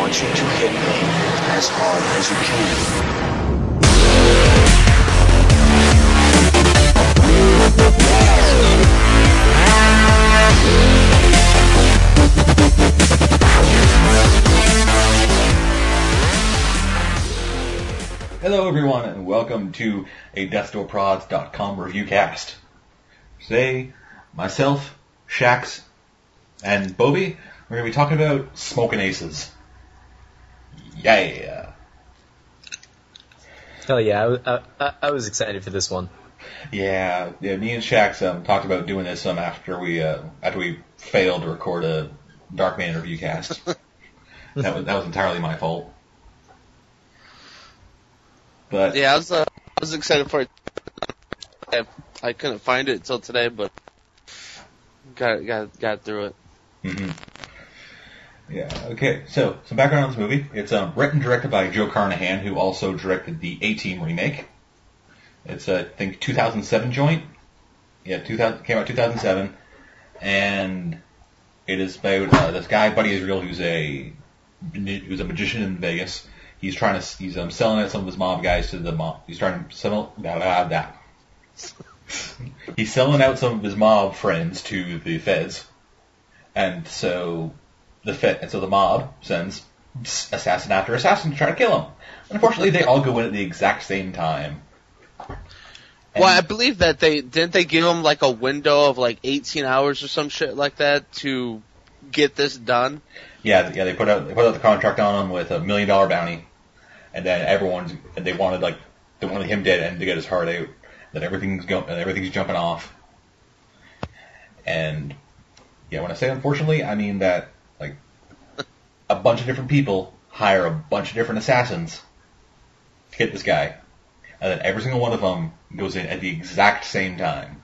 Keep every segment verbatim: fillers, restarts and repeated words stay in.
want you to hit me as hard as you can. Hello everyone and welcome to a death door prods dot com review cast. Today, myself, Shax, and Bobby, we're going to be talking about Smokin' Aces. Yeah! Hell yeah, I, I, I was excited for this one. Yeah, yeah. Me and Shax um, talked about doing this um, after we uh, after we failed to record a Darkman review cast. that was that was entirely my fault. But yeah, I was uh, I was excited for it. I, I couldn't find it until today, but got got got through it. Mm-hmm. Yeah. Okay. So some background on this movie. It's um, written and directed by Joe Carnahan, who also directed the A-Team remake. It's a I think two thousand seven joint. Yeah, two thousand came out two thousand seven, and it is about uh, this guy Buddy Israel, who's a who's a magician in Vegas. He's trying to, he's um, selling out some of his mob guys to the mob. He's trying to sell, blah, blah, blah. He's selling out some of his mob friends to the feds. And so the fed, and so the mob sends assassin after assassin to try to kill him. Unfortunately, they all go in at the exact same time. And well, I believe that they, didn't they give him like a window of like eighteen hours or some shit like that to get this done? Yeah, yeah, they put out, they put out the contract on him with a million dollar bounty. And then everyone's, and they wanted like, they wanted him dead and to get his heart out. That everything's go, and everything's jumping off. And yeah, when I say unfortunately, I mean that like a bunch of different people hire a bunch of different assassins to hit this guy, and then every single one of them goes in at the exact same time.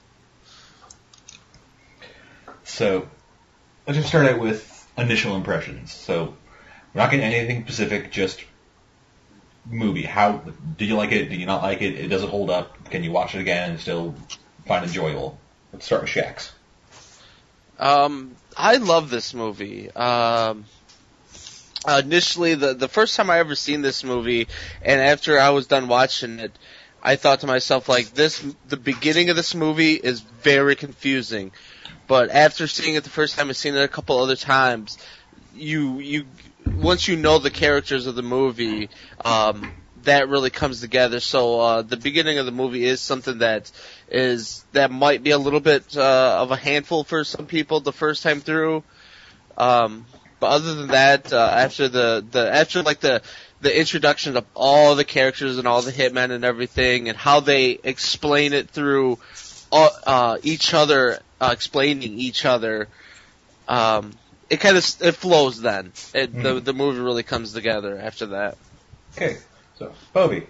So let's just start out with initial impressions. So we're not getting anything specific, just movie. How do you like it? Do you not like it? It does it hold up? Can you watch it again and still find it enjoyable? Let's start with Shax. Um, I love this movie. Um, initially, the the first time I ever seen this movie, and after I was done watching it, I thought to myself, like, this, the beginning of this movie is very confusing. But after seeing it the first time, I've seen it a couple other times, you you. Once you know the characters of the movie, um, that really comes together. So uh, the beginning of the movie is something that is that might be a little bit uh, of a handful for some people the first time through. Um, but other than that, uh, after the, the after like the the introduction of all the characters and all the hitmen and everything, and how they explain it through all, uh, each other, uh, explaining each other. Um, It kind of it flows then. It, mm. the the movie really comes together after that. Okay, so Bobby.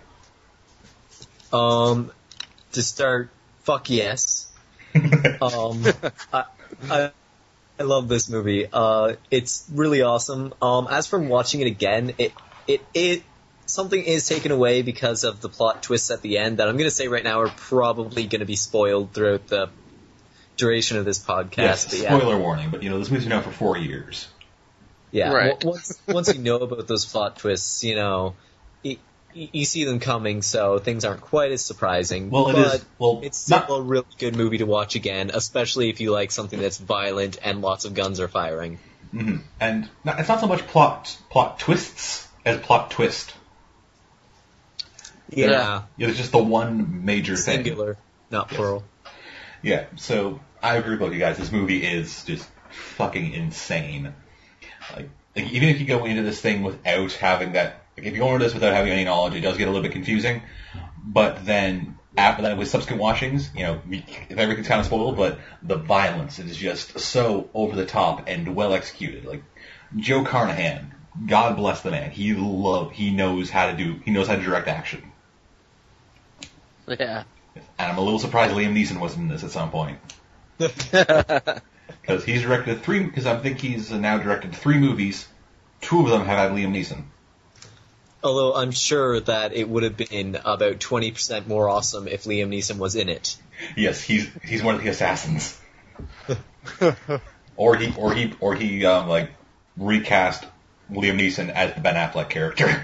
Um, to start, fuck yes. um, I, I I love this movie. Uh, it's really awesome. Um, as from watching it again, it it it something is taken away because of the plot twists at the end that I'm going to say right now are probably going to be spoiled throughout the duration of this podcast. Yes, but spoiler yeah. warning, but you know, this movie's been out for four years. Yeah, right. w- once once you know about those plot twists, you know, you, you see them coming, so things aren't quite as surprising. Well, it but is. Well, it's still not, a really good movie to watch again, especially if you like something that's violent and lots of guns are firing. Mm-hmm. And not, it's not so much plot plot twists as plot twist. Yeah, Yeah. Yeah, it's just the one major thing. Singular, not Yes. plural. Yeah, so I agree with both you guys. This movie is just fucking insane. Like, like, even if you go into this thing without having that, like, if you go into this without having any knowledge, it does get a little bit confusing. But then after that, with subsequent watchings, you know, if everything's kind of spoiled, but the violence is just so over the top and well executed. Like Joe Carnahan, God bless the man. He love, he knows how to do, he knows how to direct action. Yeah. And I'm a little surprised Liam Neeson wasn't in this at some point. Because he's directed three, because I think he's now directed three movies. Two of them have had Liam Neeson. Although I'm sure that it would have been about twenty percent more awesome if Liam Neeson was in it. Yes, he's he's one of the assassins. or he or he or he um, like recast Liam Neeson as the Ben Affleck character.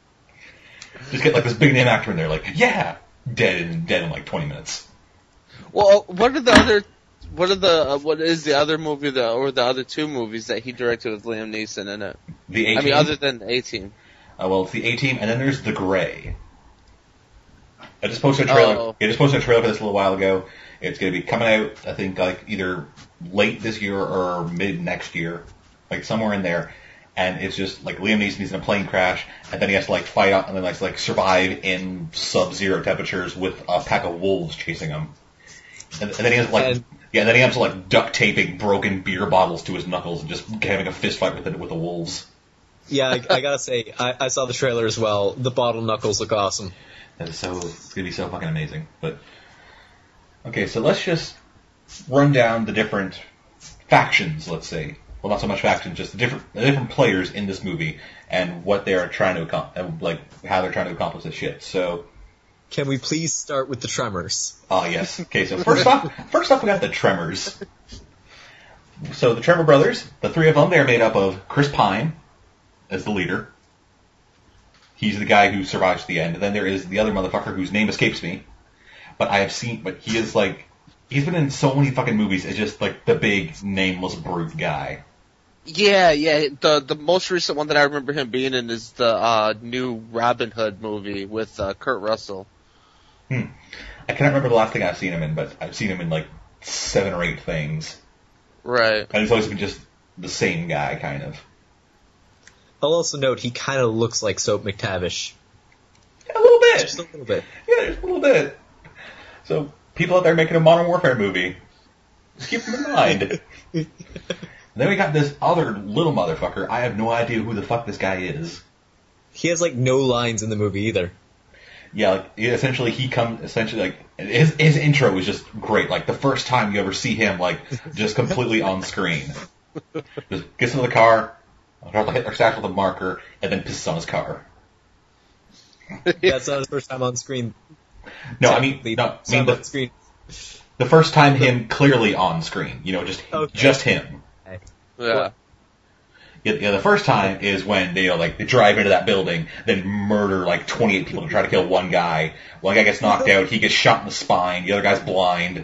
Just get like this big name actor in there, like, yeah, dead in, dead in like twenty minutes. Well, what are the other, what are the, uh, what is the other movie that, or the other two movies that he directed with Liam Neeson in it? The A-Team? I mean, other than A-Team. Uh, well, it's the A-Team, and then there's The Grey. I just posted a trailer. Oh. I just posted a trailer for this a little while ago. It's going to be coming out, I think, like either late this year or mid next year, like somewhere in there. And it's just like Liam Neeson, he's in a plane crash, and then he has to like fight out and then like, like survive in sub-zero temperatures with a pack of wolves chasing him. And, and then he has like And- yeah, and then he has like duct taping broken beer bottles to his knuckles and just having a fist fight with the, with the wolves. Yeah, I, I gotta say, I, I saw the trailer as well. The bottle knuckles look awesome. That is so it's gonna be so fucking amazing. But okay, so let's just run down the different factions, let's say. Well, not so much factions, just the different the different players in this movie and what they are trying to accomplish, like how they're trying to accomplish this shit. So, Can we please start with the Tremors? ah, yes. Okay, so first off, first off, we got the Tremors. So the Tremor brothers, the three of them, they are made up of Chris Pine as the leader. He's the guy who survives to the end. And then there is the other motherfucker whose name escapes me. But I have seen, but he is like, he's been in so many fucking movies as just like the big nameless brute guy. Yeah, yeah. The the most recent one that I remember him being in is the uh, new Robin Hood movie with uh, Kurt Russell. Hmm. I cannot remember the last thing I've seen him in, but I've seen him in like seven or eight things. Right. And he's always been just the same guy, kind of. I'll also note he kind of looks like Soap McTavish. Yeah, a little bit. Just a little bit. Yeah, just a little bit. So, people out there making a Modern Warfare movie, just keep them in mind. And then we got this other little motherfucker. I have no idea who the fuck this guy is. He has like no lines in the movie either. Yeah, like, essentially he comes, essentially, like, his, his intro was just great. Like, the first time you ever see him, like, just completely on screen. Just gets into the car, Hitler stacks with a marker, and then pisses on his car. That's not his first time on screen. No, I mean, Technically, no, I it's mean, not on the, screen. the first time him clearly on screen. You know, just, Okay. just him. Yeah. Yeah, yeah, the first time is when they, you know, like, they drive into that building, then murder, like, twenty-eight people to try to kill one guy. One guy gets knocked out, he gets shot in the spine, the other guy's blind.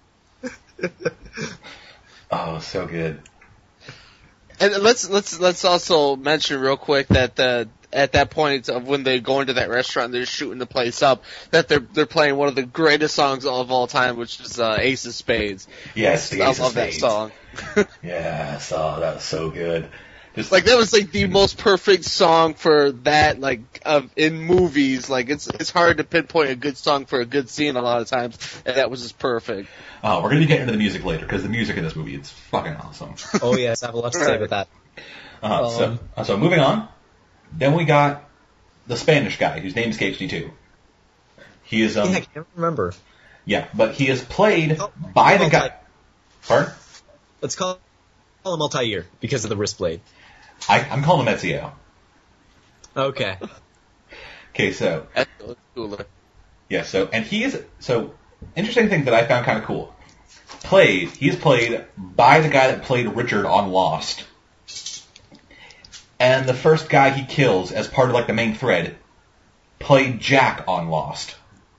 Oh, so good. And let's let's let's also mention real quick that the at that point of when they go into that restaurant, they're shooting the place up. That they're they're playing one of the greatest songs of all time, which is uh, Ace of Spades. Yes, the I Ace of love that Spades. song. Yes, oh, that was so good. Just Like that was like the most perfect song for that. Like of in movies, like it's it's hard to pinpoint a good song for a good scene a lot of times, and that was just perfect. Oh, we're gonna be getting into the music later because the music in this movie is fucking awesome. Oh yes, I have a lot to say about that. Uh, so, Um, uh, so moving on. Then we got the Spanish guy whose name escapes me too. He is um Yeah, I can't remember. yeah, but he is played Oh, by the multi- guy. Pardon? Let's call call him multi-year because of the wrist blade. I, I'm calling him Ezio. Okay. Okay, so That's cooler. yeah, so and he is so interesting thing that I found kind of cool. Played, he is played by the guy that played Richard on Lost. And the first guy he kills as part of like the main thread played Jack on Lost.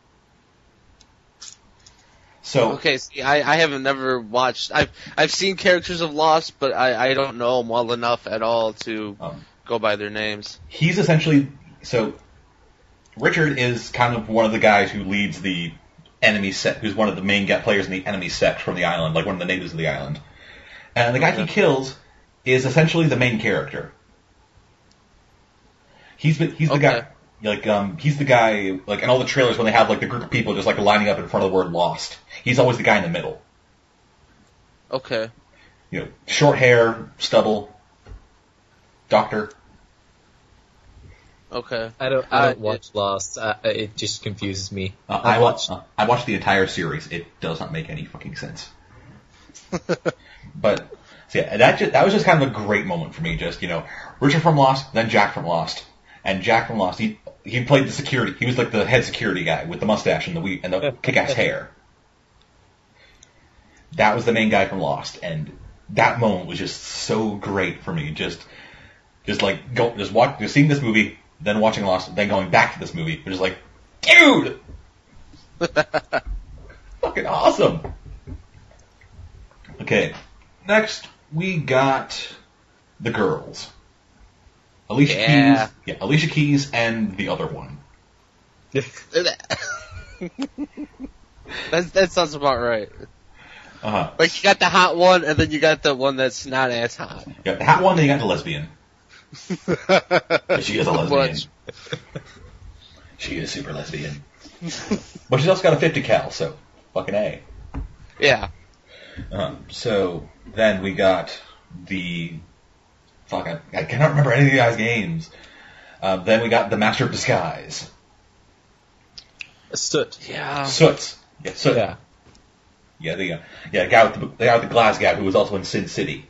So Okay, see, I, I haven't never watched. I've I've seen characters of Lost, but I, I don't know them well enough at all to um, go by their names. he's essentially so Richard is kind of one of the guys who leads the enemy sect, who's one of the main get players in the enemy sect from the island, like one of the natives of the island. And the guy he kills is essentially the main character. He's the, he's the Okay. guy like um he's the guy like in all the trailers when they have like the group of people just like lining up in front of the word Lost. He's always the guy in the middle. Okay. You know, short hair, stubble, doctor. Okay. I don't. I don't Uh, watch Lost. Uh, it just confuses me. Uh, I I watched. watched. Uh, I watched the entire series. It does not make any fucking sense. But so yeah, that just, that was just kind of a great moment for me. Just you know, Richard from Lost, then Jack from Lost, and Jack from Lost. He he played the security. He was like the head security guy with the mustache and the wee and the kick-ass hair. That was the main guy from Lost, and that moment was just so great for me. Just Just like go, just watch, just seeing this movie, then watching Lost, then going back to this movie. You're just like, dude, fucking awesome. Okay, next we got the girls. Alicia Yeah. Keys, yeah, Alicia Keys, and the other one. That's, that sounds about right. Uh huh. Like, you got the hot one, and then you got the one that's not as hot. Yeah, the hot one, then you got the lesbian. She is a lesbian. Much. She is super lesbian. But she's also got a fifty cal, so fucking A. Yeah. Um, so then we got the fuck. I, I cannot remember any of the guys' names. Uh, then we got the Master of Disguise. Soot. Yeah. Soot. Yeah, Soot. Yeah. Yeah, the uh, yeah the guy with the, the guy with the glass guy who was also in Sin City.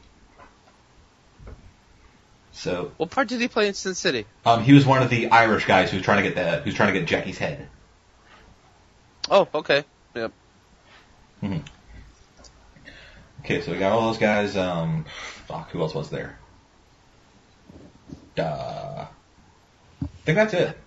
So What part did he play in Sin City? um, he was one of the Irish guys who's trying to get the who's trying to get Jackie's head. Oh, okay. Yep. Mm-hmm. Okay, so we got all those guys. Um, fuck, who else was there? Uh, I think that's it.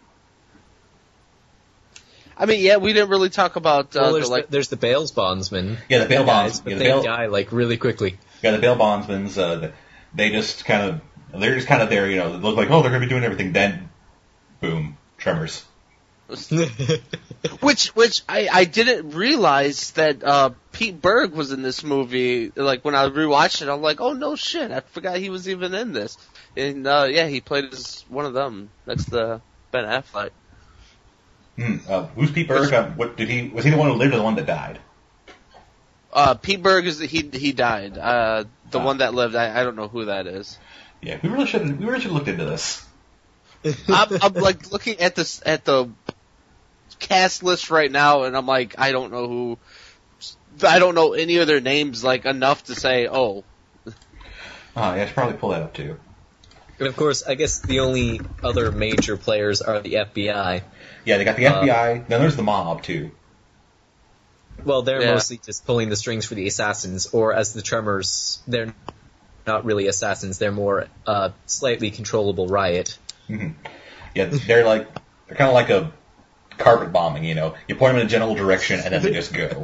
Uh, I mean, yeah, we didn't really talk about uh, Well, the, there's, like. the, there's the Bales bondsman. Yeah, the bail bonds. Guys, but Yeah, the they bail, die like really quickly. yeah, the bail bondsmen's. Uh, they just kind of they're just kind of there. You know, they look like oh they're gonna be doing everything. Then, boom, tremors. Which, which I, I didn't realize that uh, Pete Berg was in this movie. Like when I rewatched it, I'm like, oh no shit, I forgot he was even in this. And uh, yeah, he played as one of them. That's the Ben Affleck. Hmm. Uh, who's Pete Berg? Um, what did he? Was he the one who lived or the one that died? Uh, Pete Berg is he he died. Uh, the Ah. one that lived, I, I don't know who that is. Yeah, we really should. We really should have looked into this. I'm, I'm like looking at this at the cast list right now, and I'm like, I don't know who. I don't know any of their names like enough to say, oh. Oh, yeah, I should probably pull that up too. And of course, I guess the only other major players are the F B I. Yeah, they got the F B I. Then there's the mob too. Well, they're Yeah. mostly just pulling the strings for the assassins, or as the Tremors, they're not really assassins. They're more uh, slightly controllable riot. Mm-hmm. Yeah, they're like they're kind of like a carpet bombing. You know, you point them in a general direction and then they just go.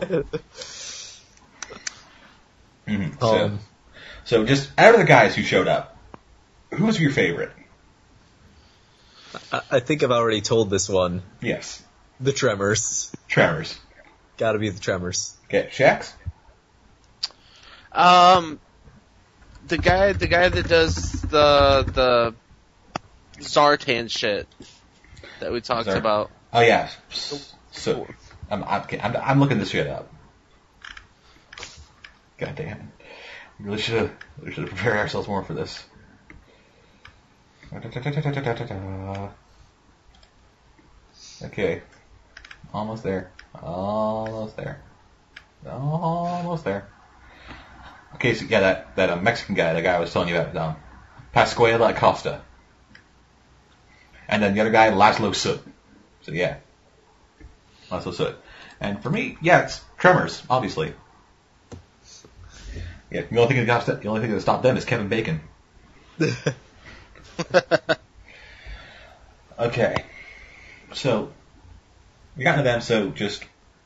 Mm-hmm. So, Um, so just out of the guys who showed up, who was your favorite? I, I think I've already told this one. Yes, The Tremors. Tremors. Gotta be the Tremors. Okay, Shax. Um, the guy, the guy that does the the Zartan shit that we talked Zart- about. Oh yeah. So I'm I'm, I'm I'm looking this shit up. God damn it. We really should have we should have prepared ourselves more for this. Okay. Almost there. Almost there. Almost there. Okay, so yeah, that that uh, Mexican guy, that guy I was telling you about, um, Pascual Acosta, and then the other guy, Laszlo Soot. So yeah, Laszlo Soot. And for me, yeah, it's Tremors, obviously. Yeah, the only thing that got the only thing that stopped them is Kevin Bacon. Okay, so we got into them. So just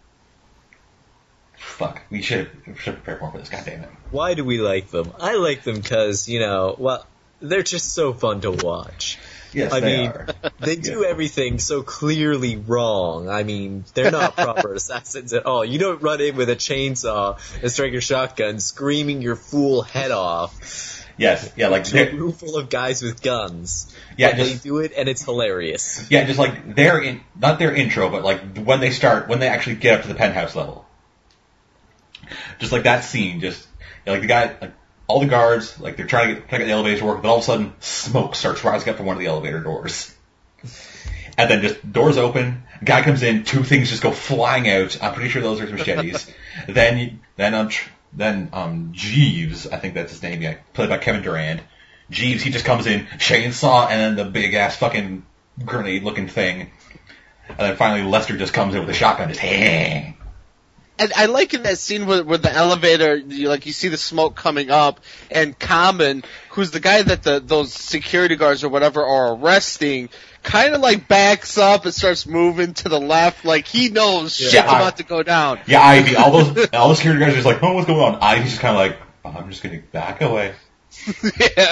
fuck, we should should prepare more for this. God damn it. Why do we like them? I like them because, you know, well, they're just so fun to watch. Yes, I they mean, are. they do everything so clearly wrong. I mean, they're not proper assassins at all. You don't run in with a chainsaw and strike your shotgun screaming your fool head off Yes, yeah, like to a they're- room full of guys with guns. Yeah, But just- they do it, and it's hilarious. yeah, just like their in not their intro, but like when they start, when they actually get up to the penthouse level. Just like that scene, just you know, like the guy, like all the guards, like they're trying to get, trying to get the elevators to work, but all of a sudden smoke starts rising up from one of the elevator doors, and then just doors open, guy comes in, two things just go flying out. I'm pretty sure those are machetes. then then um tr- then um Jeeves, I think that's his name, yeah, played by Kevin Durand. Jeeves, he just comes in, chainsaw, and then the big ass fucking grenade looking thing, and then finally Lester just comes in with a shotgun, just hey. and I like in that scene where, where the elevator, you, like you see the smoke coming up, and Common, who's the guy that the those security guards or whatever are arresting, kind of like backs up and starts moving to the left, like he knows Yeah, shit's I- about to go down. Yeah, Ivy. All those all the security guards are just like, oh, what's going on? Ivy's just kind of like, oh, I'm just gonna back away. Yeah.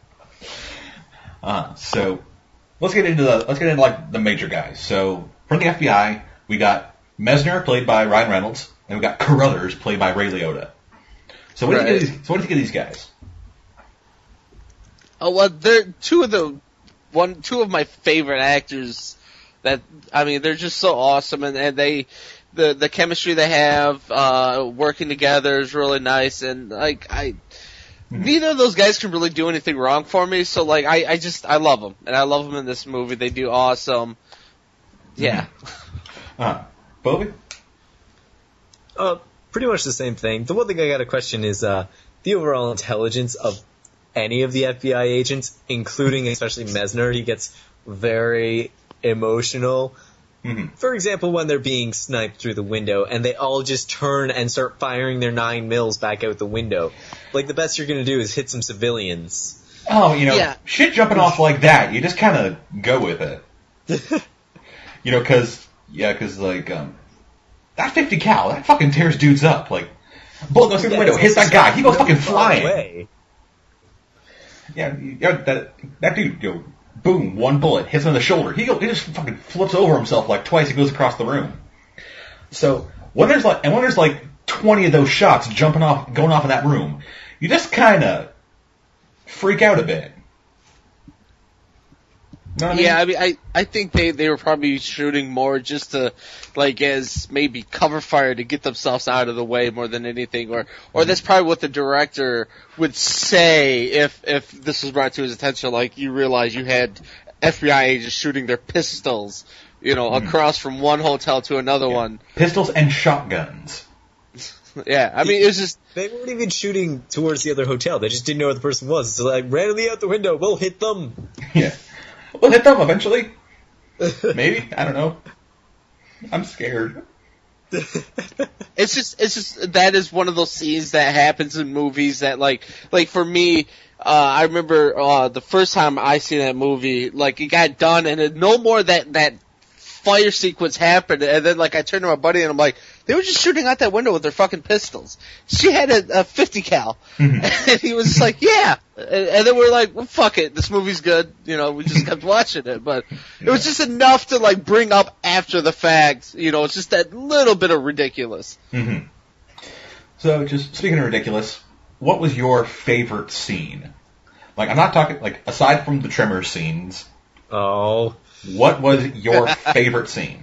Uh, so let's get into the let's get into like the major guys. So from the F B I, we got Mesner, played by Ryan Reynolds, and we got Carruthers, played by Ray Liotta. So what do you Right. think of these? So what do you think of these guys? Oh well, they're two of the one, two of my favorite actors. That I mean, they're just so awesome, and, and they, the the chemistry they have, uh, working together is really nice, and like I, neither of those guys can really do anything wrong for me. So like I, I just I love them, and I love them in this movie. They do awesome. Yeah. Uh, Bobby? Uh, pretty much the same thing. The one thing I got to question is uh, the overall intelligence of any of the F B I agents, including especially Mesner. He gets very emotional. Mm-hmm. For example, when they're being sniped through the window and they all just turn and start firing their nine mils back out the window. Like, the best you're going to do is hit some civilians. Oh, you know, Yeah. shit jumping off like that, you just kind of go with it. You know, because, yeah, because, like, um, that fifty cal, that fucking tears dudes up. Like, bullet goes through the Yeah, window, it's hits that just guy, he goes really fucking far flying. away. Yeah, yeah, that that dude, you know, boom, one bullet hits him in the shoulder. He go, he just fucking flips over himself like twice. He goes across the room. So when there's like, and when there's like twenty of those shots jumping off, going off in that room, you just kind of freak out a bit. Know what I mean? Yeah, I mean, I, I think they, they were probably shooting more just to, like, as maybe cover fire to get themselves out of the way more than anything, or, or that's probably what the director would say if, if this was brought to his attention, like, you realize you had F B I agents shooting their pistols, you know, across from one hotel to another one. Pistols and shotguns. Yeah, I mean, it was just, They weren't even shooting towards the other hotel. They just didn't know where the person was. So, like, randomly out the window, we'll hit them. Yeah. We'll hit them eventually. Maybe. I don't know. I'm scared. it's just, it's just, that is one of those scenes that happens in movies that, like, like for me, uh, I remember, uh, the first time I seen that movie, like, it got done and it, no more that, that fire sequence happened, and then, like, I turned to my buddy and I'm like, they were just shooting out that window with their fucking pistols. She had a, a fifty cal. And he was just like, yeah. And, and then we're like, well, fuck it. This movie's good. You know, we just kept watching it. But it was just enough to, like, bring up after the fact. You know, it's just that little bit of ridiculous. Mm-hmm. So, just speaking of ridiculous, what was your favorite scene? Like, I'm not talking, like, aside from the Trimmer scenes, Oh. what was your favorite scene?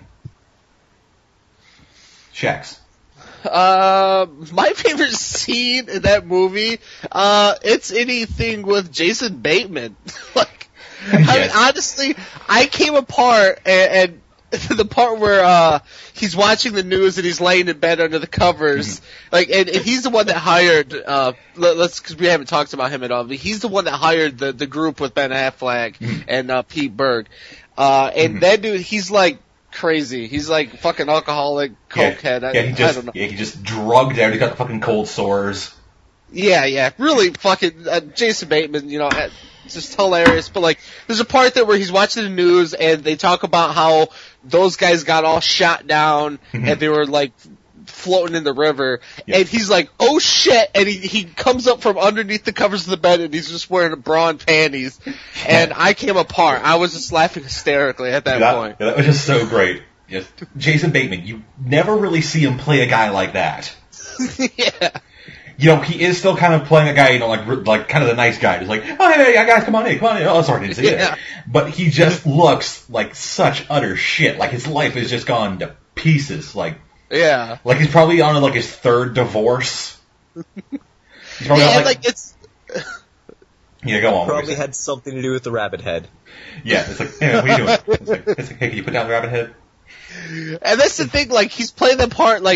Shax. Uh, my favorite scene in that movie, uh, it's anything with Jason Bateman. like, I mean, Yes. honestly, I came apart and, and the part where, uh, he's watching the news and he's laying in bed under the covers, Mm-hmm. like, and, and he's the one that hired, uh, let, let's, cause we haven't talked about him at all, but he's the one that hired the, the group with Ben Affleck Mm-hmm. and, uh, Pete Berg. Uh, and that dude, he's like, crazy. He's like fucking alcoholic, cokehead. Yeah, I, yeah, he just, I don't know. yeah, he just drugged out. He got the fucking cold sores. Yeah, yeah, really fucking uh, Jason Bateman. You know, uh, just hilarious. But like, there's a part there where he's watching the news and they talk about how those guys got all shot down and they were like floating in the river. Yeah. And he's like, "Oh shit!" And he he comes up from underneath the covers of the bed and he's just wearing a bra and panties. And I came apart. I was just laughing hysterically at that, that, point. yeah, that was just so great. Just Jason Bateman. You never really see him play a guy like that. Yeah. You know, he is still kind of playing a guy, you know, like like kind of the nice guy, just like, oh hey, hey guys, come on in, come on in. Oh, sorry, I didn't see Yeah. it. But he just looks like such utter shit. Like his life has just gone to pieces. Like, Yeah. like he's probably on like his third divorce. He's probably Yeah, on, and like, like it's. yeah, go on. what were you Probably saying? had something to do with the rabbit head. Yeah, it's like, hey, what are you doing? It's like, it's like, hey, can you put down the rabbit head? And that's the thing, like, he's playing the part, like,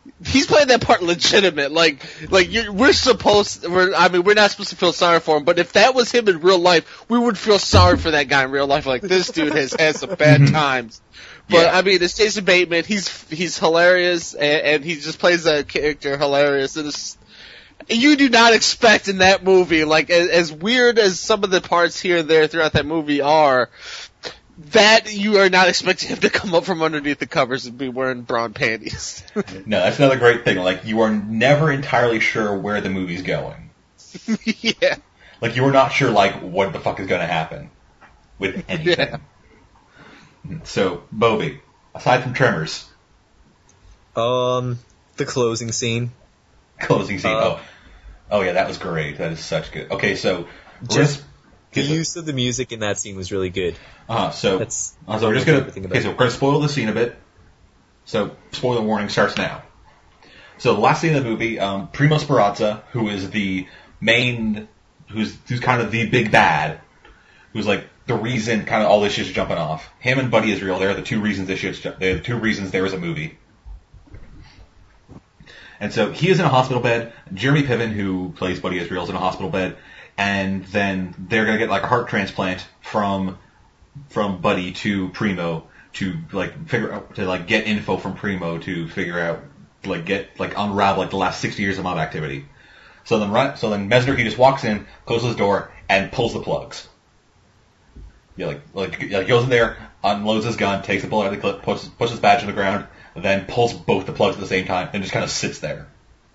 he's playing that part legitimate. Like, like you're, we're supposed, we're, I mean, we're not supposed to feel sorry for him, but if that was him in real life, we would feel sorry for that guy in real life. Like, this dude has had some bad times. But, yeah. I mean, it's Jason Bateman. He's, he's hilarious, and, and he just plays that character hilarious. And it's, you do not expect in that movie, like, as, as weird as some of the parts here and there throughout that movie are, that you are not expecting him to come up from underneath the covers and be wearing brown panties. No, that's another great thing. Like, you are never entirely sure where the movie's going. Yeah. Like, you are not sure, like, what the fuck is going to happen with anything. Yeah. So, Bobby, aside from Tremors. Um, the closing scene. Closing scene, uh, oh. Oh yeah, that was great. That is such good. Okay, so, just... The use of the music in that scene was really good. Uh-huh, so, That's uh, so we're just gonna, okay, so we're gonna spoil the scene a bit. So, spoiler warning starts now. So, the last scene of the movie, um, Primo Speranza, who is the main, who's, who's kind of the big bad, who's like the reason kind of all this shit's jumping off. Him and Buddy Israel, they're the two reasons this shit's, they're the two reasons there is a movie. And so, he is in a hospital bed. Jeremy Piven, who plays Buddy Israel, is in a hospital bed. And then they're gonna get like a heart transplant from from Buddy to Primo to like figure out to like get info from Primo to figure out like get like unravel like the last sixty years of mob activity. So then right so then Messner, he just walks in, closes the door, and pulls the plugs. Yeah, like like, like goes in there, unloads his gun, takes the bullet out of the clip, puts puts his badge on the ground, then pulls both the plugs at the same time, and just kind of sits there.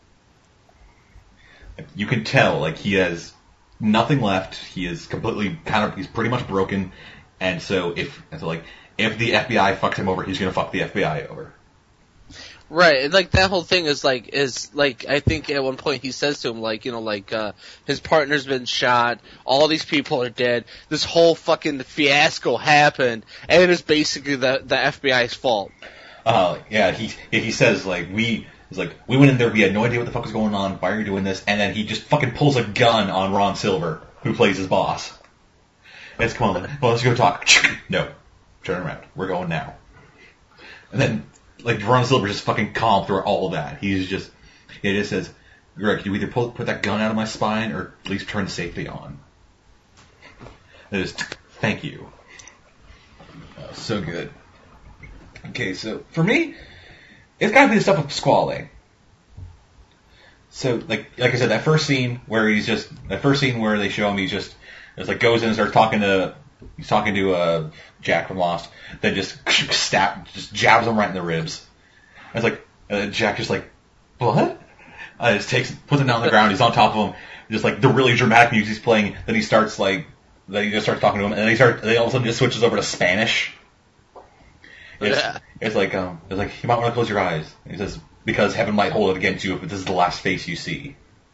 You can tell like he has nothing left. He is completely kind of, he's pretty much broken. And so if, and so like, if the F B I fucks him over, he's gonna fuck the F B I over. Right, and like that whole thing is like, is like, I think at one point he says to him like, you know, like, uh, his partner's been shot, all these people are dead, this whole fucking fiasco happened, and it is basically the, the F B I's fault. Uh, yeah, he, he says like, we, He's like, we went in there, we had no idea what the fuck was going on, why are you doing this? And then he just fucking pulls a gun on Ron Silver, who plays his boss. And it's, come on, well, let's go talk. No. Turn around. We're going now. And then, like, Ron Silver's just fucking calm through all of that. He's just, he just says, Greg, you either pull, put that gun out of my spine, or at least turn the safety on. It is, thank you. Oh, so good. Okay, so, for me, it's gotta be the stuff of Pasquale. So, like, like I said, that first scene where he's just, that first scene where they show him, he's just, just like goes in and starts talking to, he's talking to, uh, Jack from Lost, then just stab, just jabs him right in the ribs. And it's like, uh, Jack just like, what? Uh, just takes, puts him down on the ground, he's on top of him, just like the really dramatic music he's playing, then he starts like, then he just starts talking to him, and then he starts, then all of a sudden just switches over to Spanish. It's, yeah. It's like, um, it's like, you might want to close your eyes. He says, because heaven might hold it against you if this is the last face you see.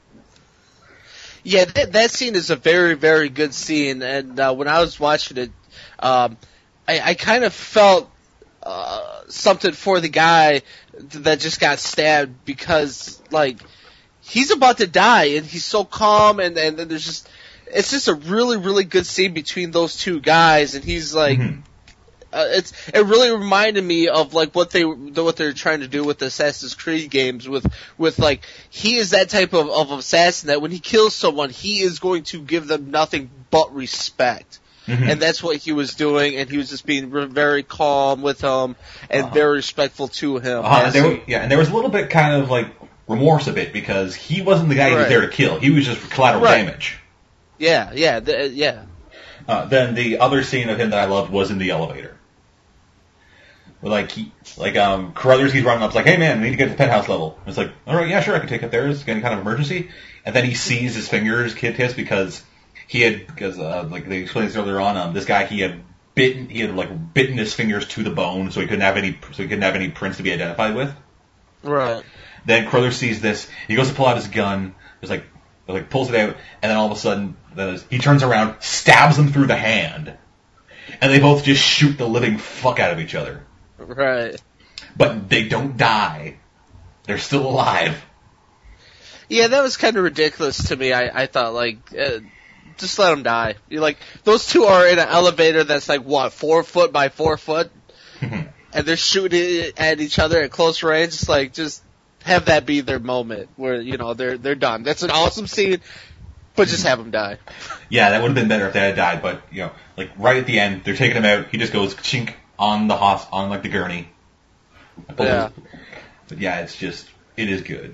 Yeah, that, that scene is a very, very good scene, and uh, when I was watching it, um, I, I kind of felt uh, something for the guy that just got stabbed, because, like, he's about to die, and he's so calm, and, and, and there's just, it's just a really, really good scene between those two guys, and he's like, mm-hmm. Uh, it's it really reminded me of like what they what they're trying to do with the Assassin's Creed games with with like he is that type of, of assassin that when he kills someone he is going to give them nothing but respect, mm-hmm. and that's what he was doing, and he was just being very calm with him and uh-huh. very respectful to him. Uh-huh. And there, yeah, and there was a little bit kind of like remorse a bit because he wasn't the guy who was there to kill; he was just for collateral right. damage. Yeah, yeah, th- yeah. Uh, then the other scene of him that I loved was in the elevator. Like he, like um, Carruthers, he's running up, it's like, hey man, we need to get to the penthouse level. And it's like, all right, yeah, sure, I can take it there. It's any kind of emergency. And then he sees his fingers get hit because he had, because uh, like they explained this earlier on, um, this guy he had bitten, he had like bitten his fingers to the bone, so he couldn't have any, so he couldn't have any prints to be identified with. Right. Then Carruthers sees this, he goes to pull out his gun, just like, like pulls it out, and then all of a sudden, he turns around, stabs him through the hand, and they both just shoot the living fuck out of each other. Right. But they don't die. They're still alive. Yeah, that was kind of ridiculous to me. I, I thought, like, uh, just let them die. You're like, those two are in an elevator that's like, what, four foot by four foot? And they're shooting at each other at close range. It's like, just, have that be their moment where, you know, they're they're done. That's an awesome scene, but just have them die. Yeah, that would have been better if they had died, but, you know, like, right at the end, they're taking him out, he just goes chink on the hos- on, like, the gurney. Yeah. But yeah, it's just, it is good.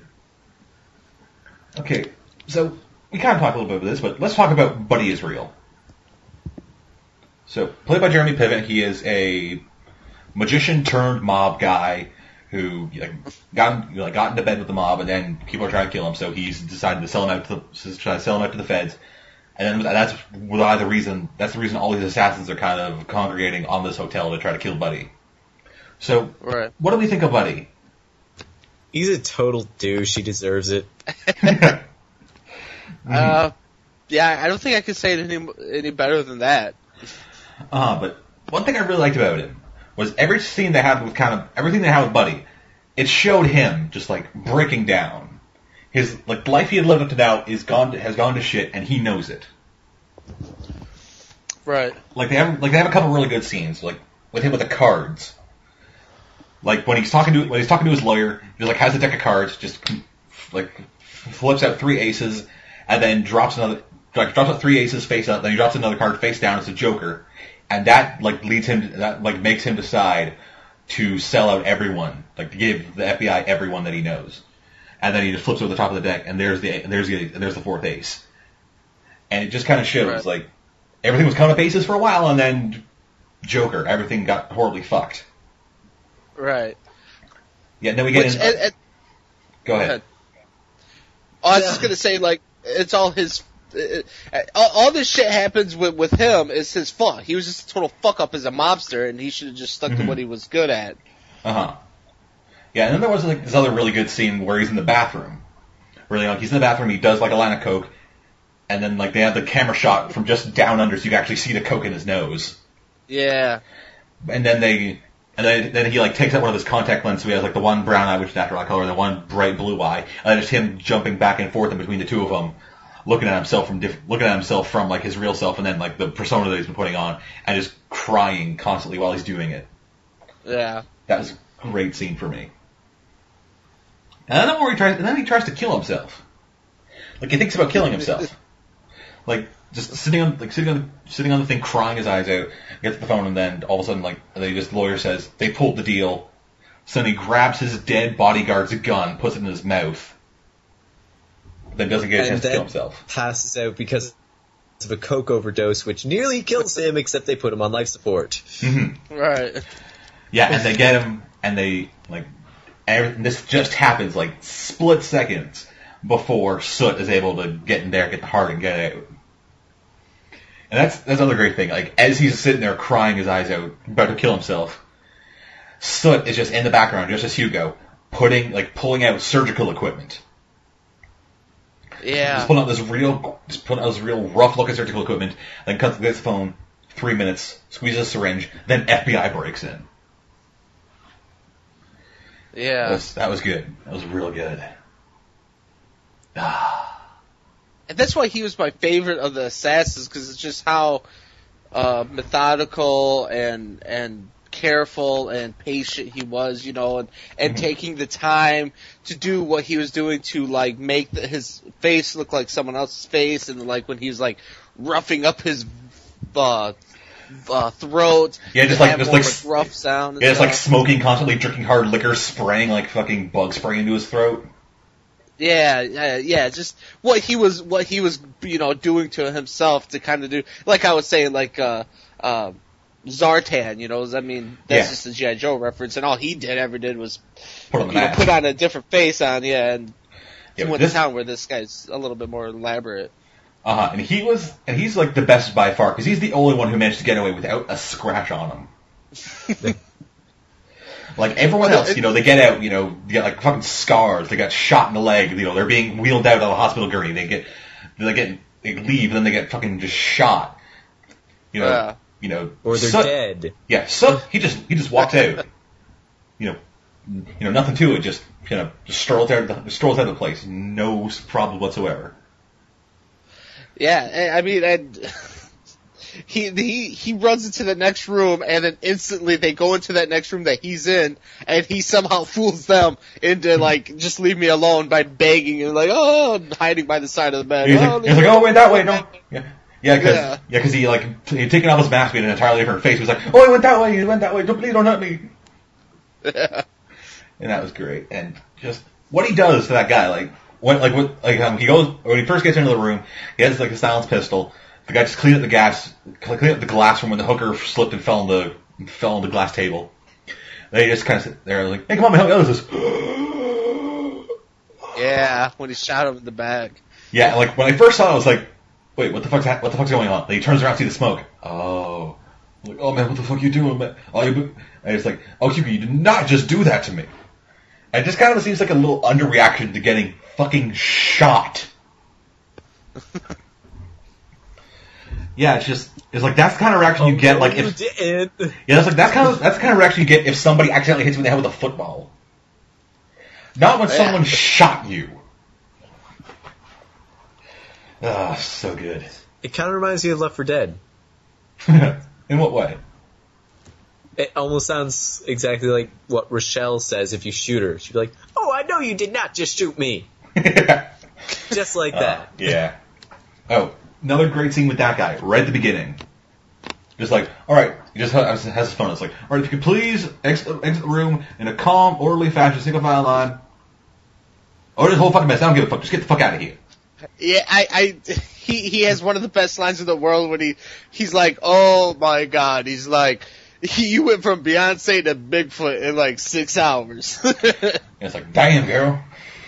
Okay, so, we kind of talked a little bit about this, but let's talk about Buddy Israel. So, played by Jeremy Piven, he is a magician turned mob guy who like, got like, got into bed with the mob, and then people are trying to kill him. So he's decided to sell him out to the, try to sell him out to the feds, and then that's why the reason that's the reason all these assassins are kind of congregating on this hotel to try to kill Buddy. So, right. What do we think of Buddy? He's a total douche. He deserves it. uh, yeah, I don't think I could say it any any better than that. Uh, but one thing I really liked about him was every scene they had with kind of everything they had with Buddy, it showed him just like breaking down. His like life he had lived up to now is gone to, has gone to shit, and he knows it. Right. Like they have like they have a couple really good scenes, like with him with the cards. Like when he's talking to when he's talking to his lawyer, he's like has a deck of cards, just like flips out three aces, and then drops another like drops out three aces face up, then he drops another card face down as a joker. And that like leads him, to, that like makes him decide to sell out everyone, like to give the F B I everyone that he knows. And then he just flips over the top of the deck, and there's the there's the there's the fourth ace. And it just kind of shows right. like everything was coming up aces for a while, and then Joker, everything got horribly fucked. Right. Yeah. Then we get Which, in. and, and, go ahead. ahead. Oh, I was just gonna say like it's all his. It, all, all this shit happens with with him is his fault. He was just a total fuck up as a mobster, and he should have just stuck Mm-hmm. to what he was good at. Uh huh. Yeah, and then there was like this other really good scene where he's in the bathroom. Really, like he's in the bathroom, he does like a line of coke, and then like they have the camera shot from just down under, so you can actually see the coke in his nose. Yeah. And then they, and then then he like takes out one of his contact lenses, so he has like the one brown eye, which is natural eye color, and the one bright blue eye, and then just him jumping back and forth in between the two of them. Looking at himself from diff- looking at himself from like his real self, and then like the persona that he's been putting on, and just crying constantly while he's doing it. Yeah. That was a great scene for me. And then where he tries, and then he tries to kill himself. Like he thinks about killing himself. Like just sitting on like sitting on sitting on the thing, crying his eyes out. Gets the phone, and then all of a sudden, like they just the lawyer says they pulled the deal. So then he grabs his dead bodyguard's gun, puts it in his mouth. Then doesn't get a chance to kill himself. Passes out because of a coke overdose, which nearly kills him, except they put him on life support. Mm-hmm. Right. Yeah, and they get him, and they like, and this just happens like split seconds before Soot is able to get in there, get the heart, and get out. And that's that's another great thing. Like as he's sitting there crying his eyes out, about to kill himself, Soot is just in the background, just as Hugo, putting like pulling out surgical equipment. Yeah. Just putting out this real, just putting out this real rough looking surgical equipment, then cuts gets the phone, three minutes, squeezes a syringe, then F B I breaks in. Yeah. That was, that was good. That was real good. Ah. And that's why he was my favorite of the assassins, because it's just how uh, methodical and and careful and patient he was, you know, and, and mm-hmm. taking the time to do what he was doing to, like, make the, his face look like someone else's face, and, like, when he was, like, roughing up his uh, uh, throat. Yeah, just like, just like, like rough sound. And yeah, just stuff. like smoking, constantly drinking hard liquor, spraying like fucking bug spray into his throat. Yeah, yeah, yeah. Just what he was, what he was, you know, doing to himself to kind of do. Like I was saying, like uh, uh, Zartan. You know, I mean, that's yeah. just a G I. Joe reference, and all he did ever did was put on the you know, mask. put on a different face on, yeah, and yeah, he went this, to town where this guy's a little bit more elaborate. Uh huh. And he was, and he's like the best by far because he's the only one who managed to get away without a scratch on him. Like everyone else, you know, they get out, you know, they get like fucking scars, they got shot in the leg, you know, they're being wheeled out on a hospital gurney, they get, they get, they leave, and then they get fucking just shot. You know, yeah. you know, or they're Soot, dead. Yeah, Soot, he just he just walked out. You know, you know, nothing to it, just you know, just strolls out, of the, strolls out of the place, no problem whatsoever. Yeah, I mean, and he he he runs into the next room, and then instantly they go into that next room that he's in, and he somehow fools them into like just leave me alone by begging and like oh hiding by the side of the bed. He's oh, like, he's like, oh wait, that way, no. Yeah, yeah, because Yeah. yeah, because he like he taking off his mask, made an entirely different face. He was like, oh, he went that way, he went that way. Don't please don't hurt me. And that was great. And just what he does to that guy, like when like when like um, he goes when he first gets into the room, he has like a silenced pistol. The guy just cleaned up the gas, cleaned up the glass from when the hooker slipped and fell on the fell on the glass table. They just kind of sit there like, hey, come on, man, help me out with this. Yeah, when he shot him in the back. Yeah, like when I first saw it, I was like, wait, what the fuck's what the fuck's going on? Then he turns around, see the smoke. Oh, I'm like, oh man, what the fuck you doing, man? Oh, you, and it's like, oh, Hugo, you did not just do that to me. And it just kind of seems like a little underreaction to getting fucking shot. Yeah, it's just it's like that's the kind of reaction you get like you if didn't. yeah, that's like that's kind of that's the kind of reaction you get if somebody accidentally hits you in the head with a football. Not when Yeah. someone shot you. Ah, so good. It kind of reminds me of Left four Dead. In what way? It almost sounds exactly like what Rochelle says if you shoot her. She'd be like, "Oh, I know you did not just shoot me." Just like that. Uh, yeah. Oh, another great scene with that guy right at the beginning. Just like, all right, he just has, has his phone. It's like, all right, if you could please exit, exit the room in a calm, orderly fashion, single file line. Or this whole fucking mess. I don't give a fuck. Just get the fuck out of here. Yeah, I, I, he, he has one of the best lines in the world when he, he's like, oh my god, he's like, he, you went from Beyonce to Bigfoot in like six hours. And it's like, damn, girl.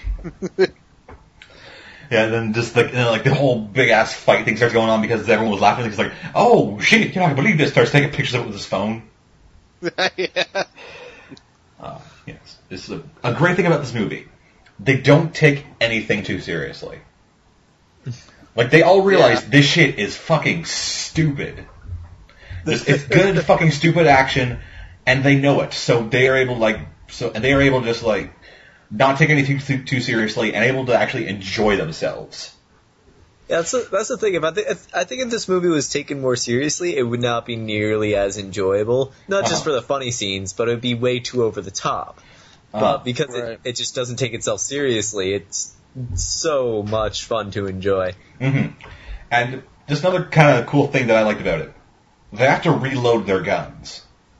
Yeah, and then just like, you know, like the whole big ass fight thing starts going on because everyone was laughing. He's like, oh shit, you're not gonna believe this. Starts taking pictures of it with his phone. Yeah. Uh, yes, this is a, a great thing about this movie. They don't take anything too seriously. Like they all realize Yeah. this shit is fucking stupid. It's, it's good fucking stupid action, and they know it. So they are able like so, and they are able to just like not take anything too, too seriously and able to actually enjoy themselves. Yeah, that's the, that's the thing. If I, th- if, I think if this movie was taken more seriously, it would not be nearly as enjoyable. Not just Uh-huh. for the funny scenes, but it would be way too over the top. Uh-huh. But because Right. it, it just doesn't take itself seriously, it's so much fun to enjoy. hmm And just another kind of cool thing that I liked about it. They have to reload their guns.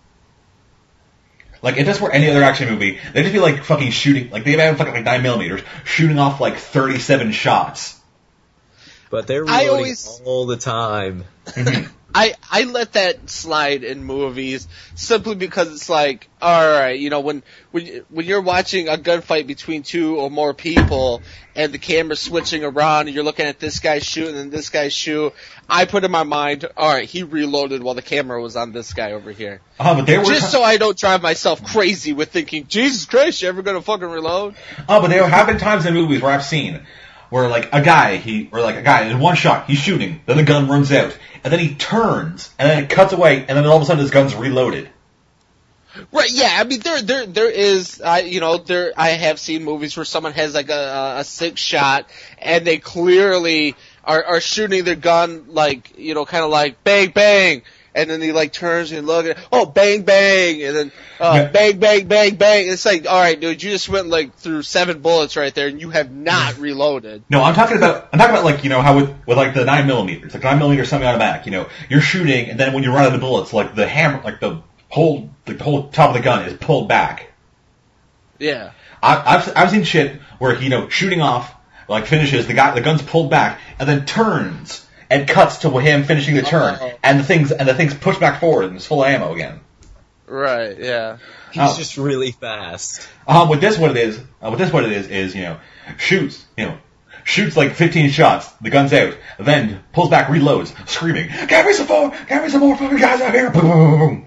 Like, if this were any other action movie, they'd just be like fucking shooting, like they have fucking like nine millimeters, shooting off like thirty-seven shots. But they're I reloading always- all the time. I, I let that slide in movies simply because it's like, alright, you know, when, when, you- when you're watching a gunfight between two or more people and the camera's switching around and you're looking at this guy shoot and then this guy shoot, I put in my mind, alright, he reloaded while the camera was on this guy over here. Oh, but there were Just so I don't drive myself crazy with thinking, Jesus Christ, you ever gonna fucking reload? oh, but there have been times in movies where I've seen where like a guy, he or like a guy in one shot, he's shooting, then the gun runs out, and then he turns, and then it cuts away, and then all of a sudden his gun's reloaded. Right, yeah, I mean, there, there, there is, I, you know, there, I have seen movies where someone has like a, a six shot, and they clearly are, are shooting their gun like, you know, kind of like bang, bang, and then he like turns and look at, oh, bang, bang, and then, uh, Yeah. bang, bang, bang, bang. It's like, alright, dude, you just went like through seven bullets right there, and you have not reloaded. No, I'm talking about I'm talking about like you know how with with like the nine millimeters, like nine millimeter semi-automatic. You know, you're shooting, and then when you run out of bullets, like the hammer, like the whole like the whole top of the gun is pulled back. Yeah. I, I've I've seen shit where you know shooting off like finishes the guy the gun's pulled back and then turns and cuts to him finishing the turn, Oh. and the things and the things push back forward and it's full of ammo again. Right, yeah. He's Oh. just really fast. Um, with this, what it is, uh, with this, what it is, is, you know, shoots, you know, shoots like fifteen shots, the gun's out, then pulls back, reloads, screaming, "Get me some more, get me some more fucking guys out here!" Boom, boom, boom, boom.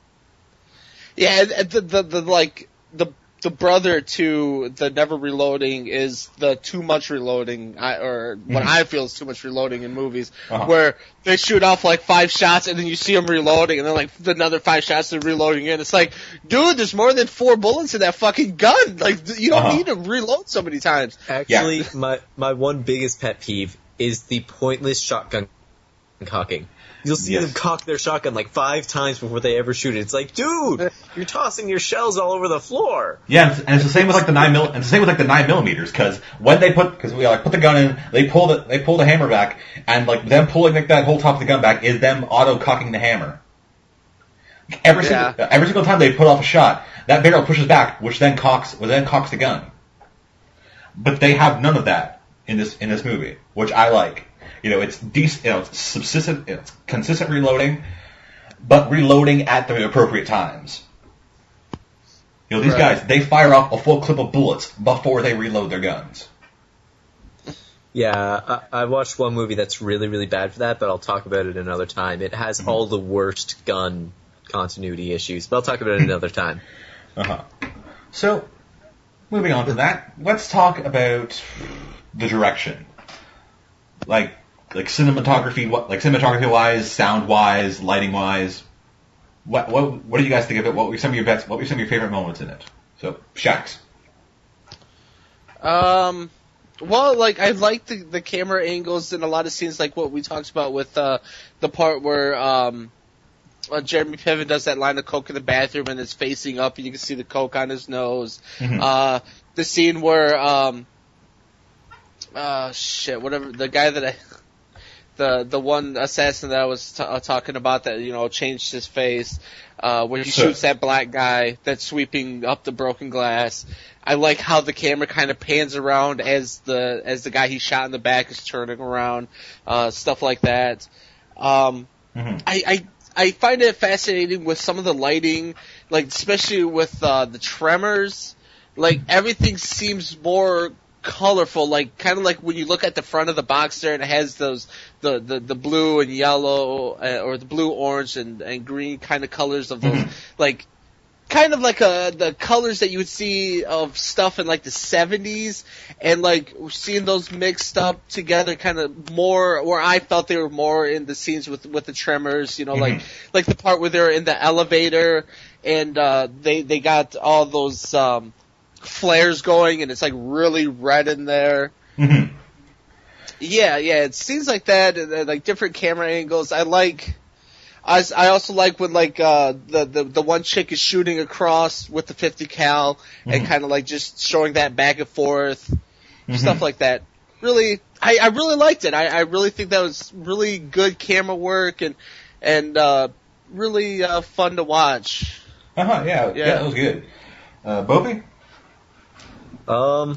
Yeah, and the, the, the, like, the, the brother to the never reloading is the too much reloading, I, or what Mhm. I feel is too much reloading in movies, Uh-huh. where they shoot off like five shots and then you see them reloading and then like another five shots they're reloading in. It's like, dude, there's more than four bullets in that fucking gun. Like, you don't Uh-huh. need to reload so many times. Actually, my, my one biggest pet peeve is the pointless shotgun cocking. You'll see Yes. them cock their shotgun like five times before they ever shoot it. It's like, dude, you're tossing your shells all over the floor. Yeah, and it's, and it's the same with like the nine mil, and it's the same with like the nine millimeters, because when they put, because we like put the gun in, they pull the they pull the hammer back, and like them pulling like that whole top of the gun back is them auto cocking the hammer. Every Yeah. single every single time they put off a shot, that barrel pushes back, which then cocks, which then cocks the gun. But they have none of that in this in this movie, which I like. You know, it's decent, you know, it's subsistent, it's consistent reloading, but reloading at the appropriate times. You know, these Right. guys, they fire off a full clip of bullets before they reload their guns. Yeah, I, I watched one movie that's really, really bad for that, but I'll talk about it another time. It has all the worst gun continuity issues, but I'll talk about it another time. Uh-huh. So, moving on from that, let's talk about the direction. Like, like cinematography, what, like cinematography wise, sound wise, lighting wise. What, what, what do you guys think of it? What were some of your best, what were some of your favorite moments in it? So, Shax. Um, well, like I like the the camera angles in a lot of scenes, like what we talked about with uh, the part where um, uh, Jeremy Piven does that line of coke in the bathroom and it's facing up, and you can see the coke on his nose. Mhm. Uh, the scene where um, uh, shit, whatever the guy that I. The the one assassin that I was t- uh, talking about that, you know, changed his face, uh, when he Sure. shoots that black guy that's sweeping up the broken glass. I like how the camera kind of pans around as the as the guy he shot in the back is turning around, uh, stuff like that. Um, Mm-hmm. I, I I find it fascinating with some of the lighting, like especially with uh, the tremors. Like everything seems more colorful, like kind of like when you look at the front of the box there and it has those the the, the blue and yellow uh, or the blue, orange and, and green kind of colors of those, Mhm. like kind of like uh the colors that you would see of stuff in like the seventies, and like seeing those mixed up together kind of more where I felt they were more in the scenes with with the tremors, you know, like Mhm. like the part where they're in the elevator and uh they they got all those um flares going and it's like really red in there. Mm-hmm. Yeah, yeah, it seems like that, and, uh, like different camera angles. I like. I, s- I also like when like uh the, the the one chick is shooting across with the fifty cal and Mhm. kind of like just showing that back and forth, Mhm. stuff like that. Really, I, I really liked it. I, I really think that was really good camera work and and uh really uh fun to watch. Uh-huh, yeah, yeah, Yeah. that was good. Uh, Bobby? Um,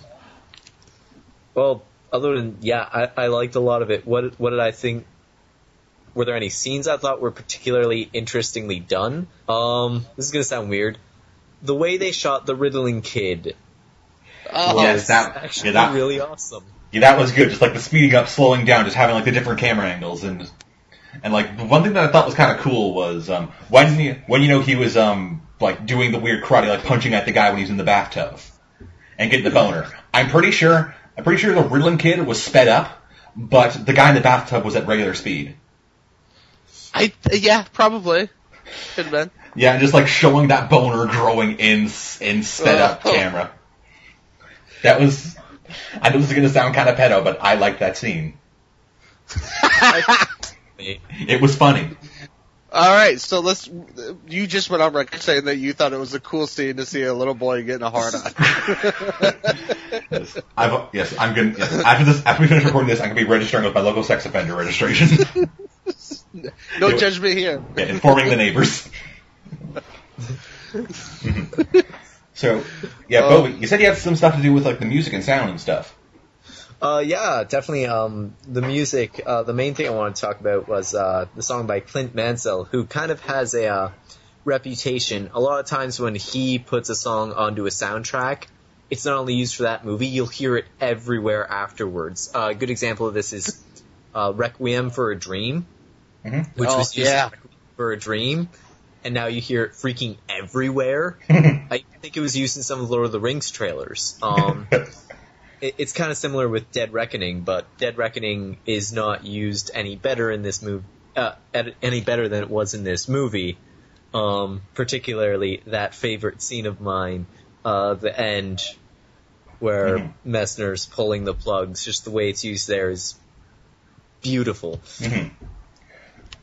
well, other than, yeah, I, I liked a lot of it. What what did I think? Were there any scenes I thought were particularly interestingly done? Um, this is going to sound weird. The way they shot the Riddling kid Oh, was Yes, that- actually yeah, that- really awesome. Yeah, that was good. Just like the speeding up, slowing down, just having like the different camera angles, and and like the one thing that I thought was kind of cool was um when you when you know he was um like doing the weird karate, like punching at the guy when he's in the bathtub and getting the boner. I'm pretty sure I'm pretty sure the Riddling kid was sped up, but the guy in the bathtub was at regular speed. I yeah, probably could have been. Yeah, and just like showing that boner growing in in sped up Oh. camera. That was. I know this is going to sound kind of pedo, but I liked that scene. It was funny. All right, so let's. You just went on record saying that you thought it was a cool scene to see a little boy getting a hard on. Yes, I've, yes I'm going. Yes, after this, after we finish recording this, I'm going to be registering with my local sex offender registration. No It- judgment here. Yeah, informing the neighbors. Mhm. So, yeah, Um, Bobby, you said you had some stuff to do with like the music and sound and stuff. Uh, yeah, definitely. Um, the music. Uh, the main thing I wanted to talk about was uh, the song by Clint Mansell, who kind of has a uh, reputation. A lot of times when he puts a song onto a soundtrack, it's not only used for that movie; you'll hear it everywhere afterwards. Uh, a good example of this is uh, "Requiem for a Dream," Mhm. which Oh, was used yeah. in Requiem for a Dream, and now you hear it freaking everywhere. I think it was used in some of Lord of the Rings trailers. Um, it, it's kind of similar with Dead Reckoning, but Dead Reckoning is not used any better in this movie, uh, ed- any better than it was in this movie. Um, particularly that favorite scene of mine, uh, the end, where Mhm. Messner's pulling the plugs. Just the way it's used there is beautiful. Mhm.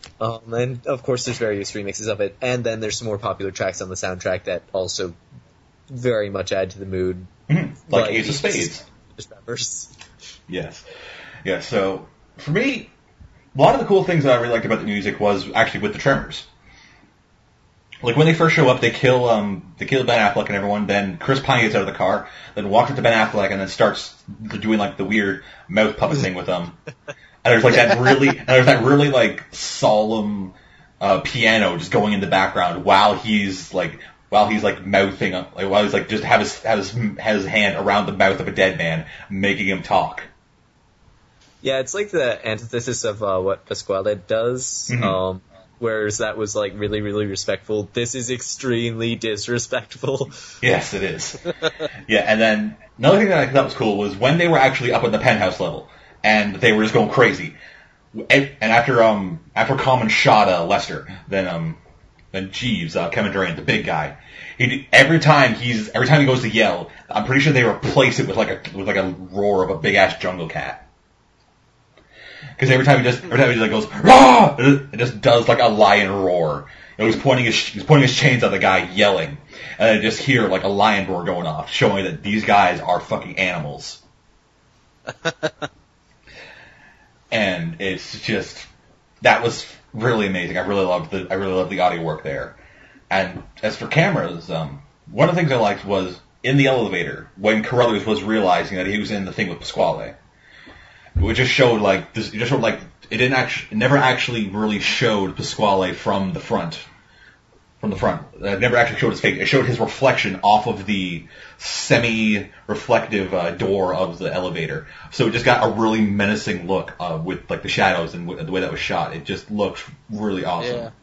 Um, and of course, there's various remixes of it, and then there's some more popular tracks on the soundtrack that also very much add to the mood. Mm-hmm. Like, like Ace of Spades. Members. Yes. Yeah, so, for me, a lot of the cool things that I really liked about the music was actually with the Tremors. Like, when they first show up, they kill um they kill Ben Affleck and everyone, then Chris Pine gets out of the car, then walks up to Ben Affleck, and then starts doing, like, the weird mouth puppet thing with them. And there's, like, that really, and there's that really, like, solemn uh, piano just going in the background while he's, like, while he's, like, mouthing, like, while he's, like, just have his, have his, have his hand around the mouth of a dead man, making him talk. Yeah, it's like the antithesis of uh, what Pasquale does, mm-hmm. um, whereas that was, like, really, really respectful. This is extremely disrespectful. Yes, it is. Yeah, and then another thing that I thought was cool was when they were actually up at the penthouse level, and they were just going crazy. And after um after Common shot uh, Lester, then um then Jeeves, uh, Kevin Durant, the big guy, he every time he's every time he goes to yell, I'm pretty sure they replace it with like a with like a roar of a big ass jungle cat. Because every time he just every time he like goes rah, it just does like a lion roar. You know, he's pointing his he's pointing his chains at the guy, yelling, and I just hear like a lion roar going off, showing that these guys are fucking animals. And it's just, that was really amazing. I really loved the, I really loved the audio work there. And as for cameras, um, one of the things I liked was in the elevator when Carruthers was realizing that he was in the thing with Pasquale. It just showed like this. It just showed like it didn't actually, it never actually really showed Pasquale from the front. From the front, it never actually showed his face. It showed his reflection off of the semi-reflective uh, door of the elevator. So it just got a really menacing look uh, with like the shadows and w- the way that was shot. It just looked really awesome. Yeah.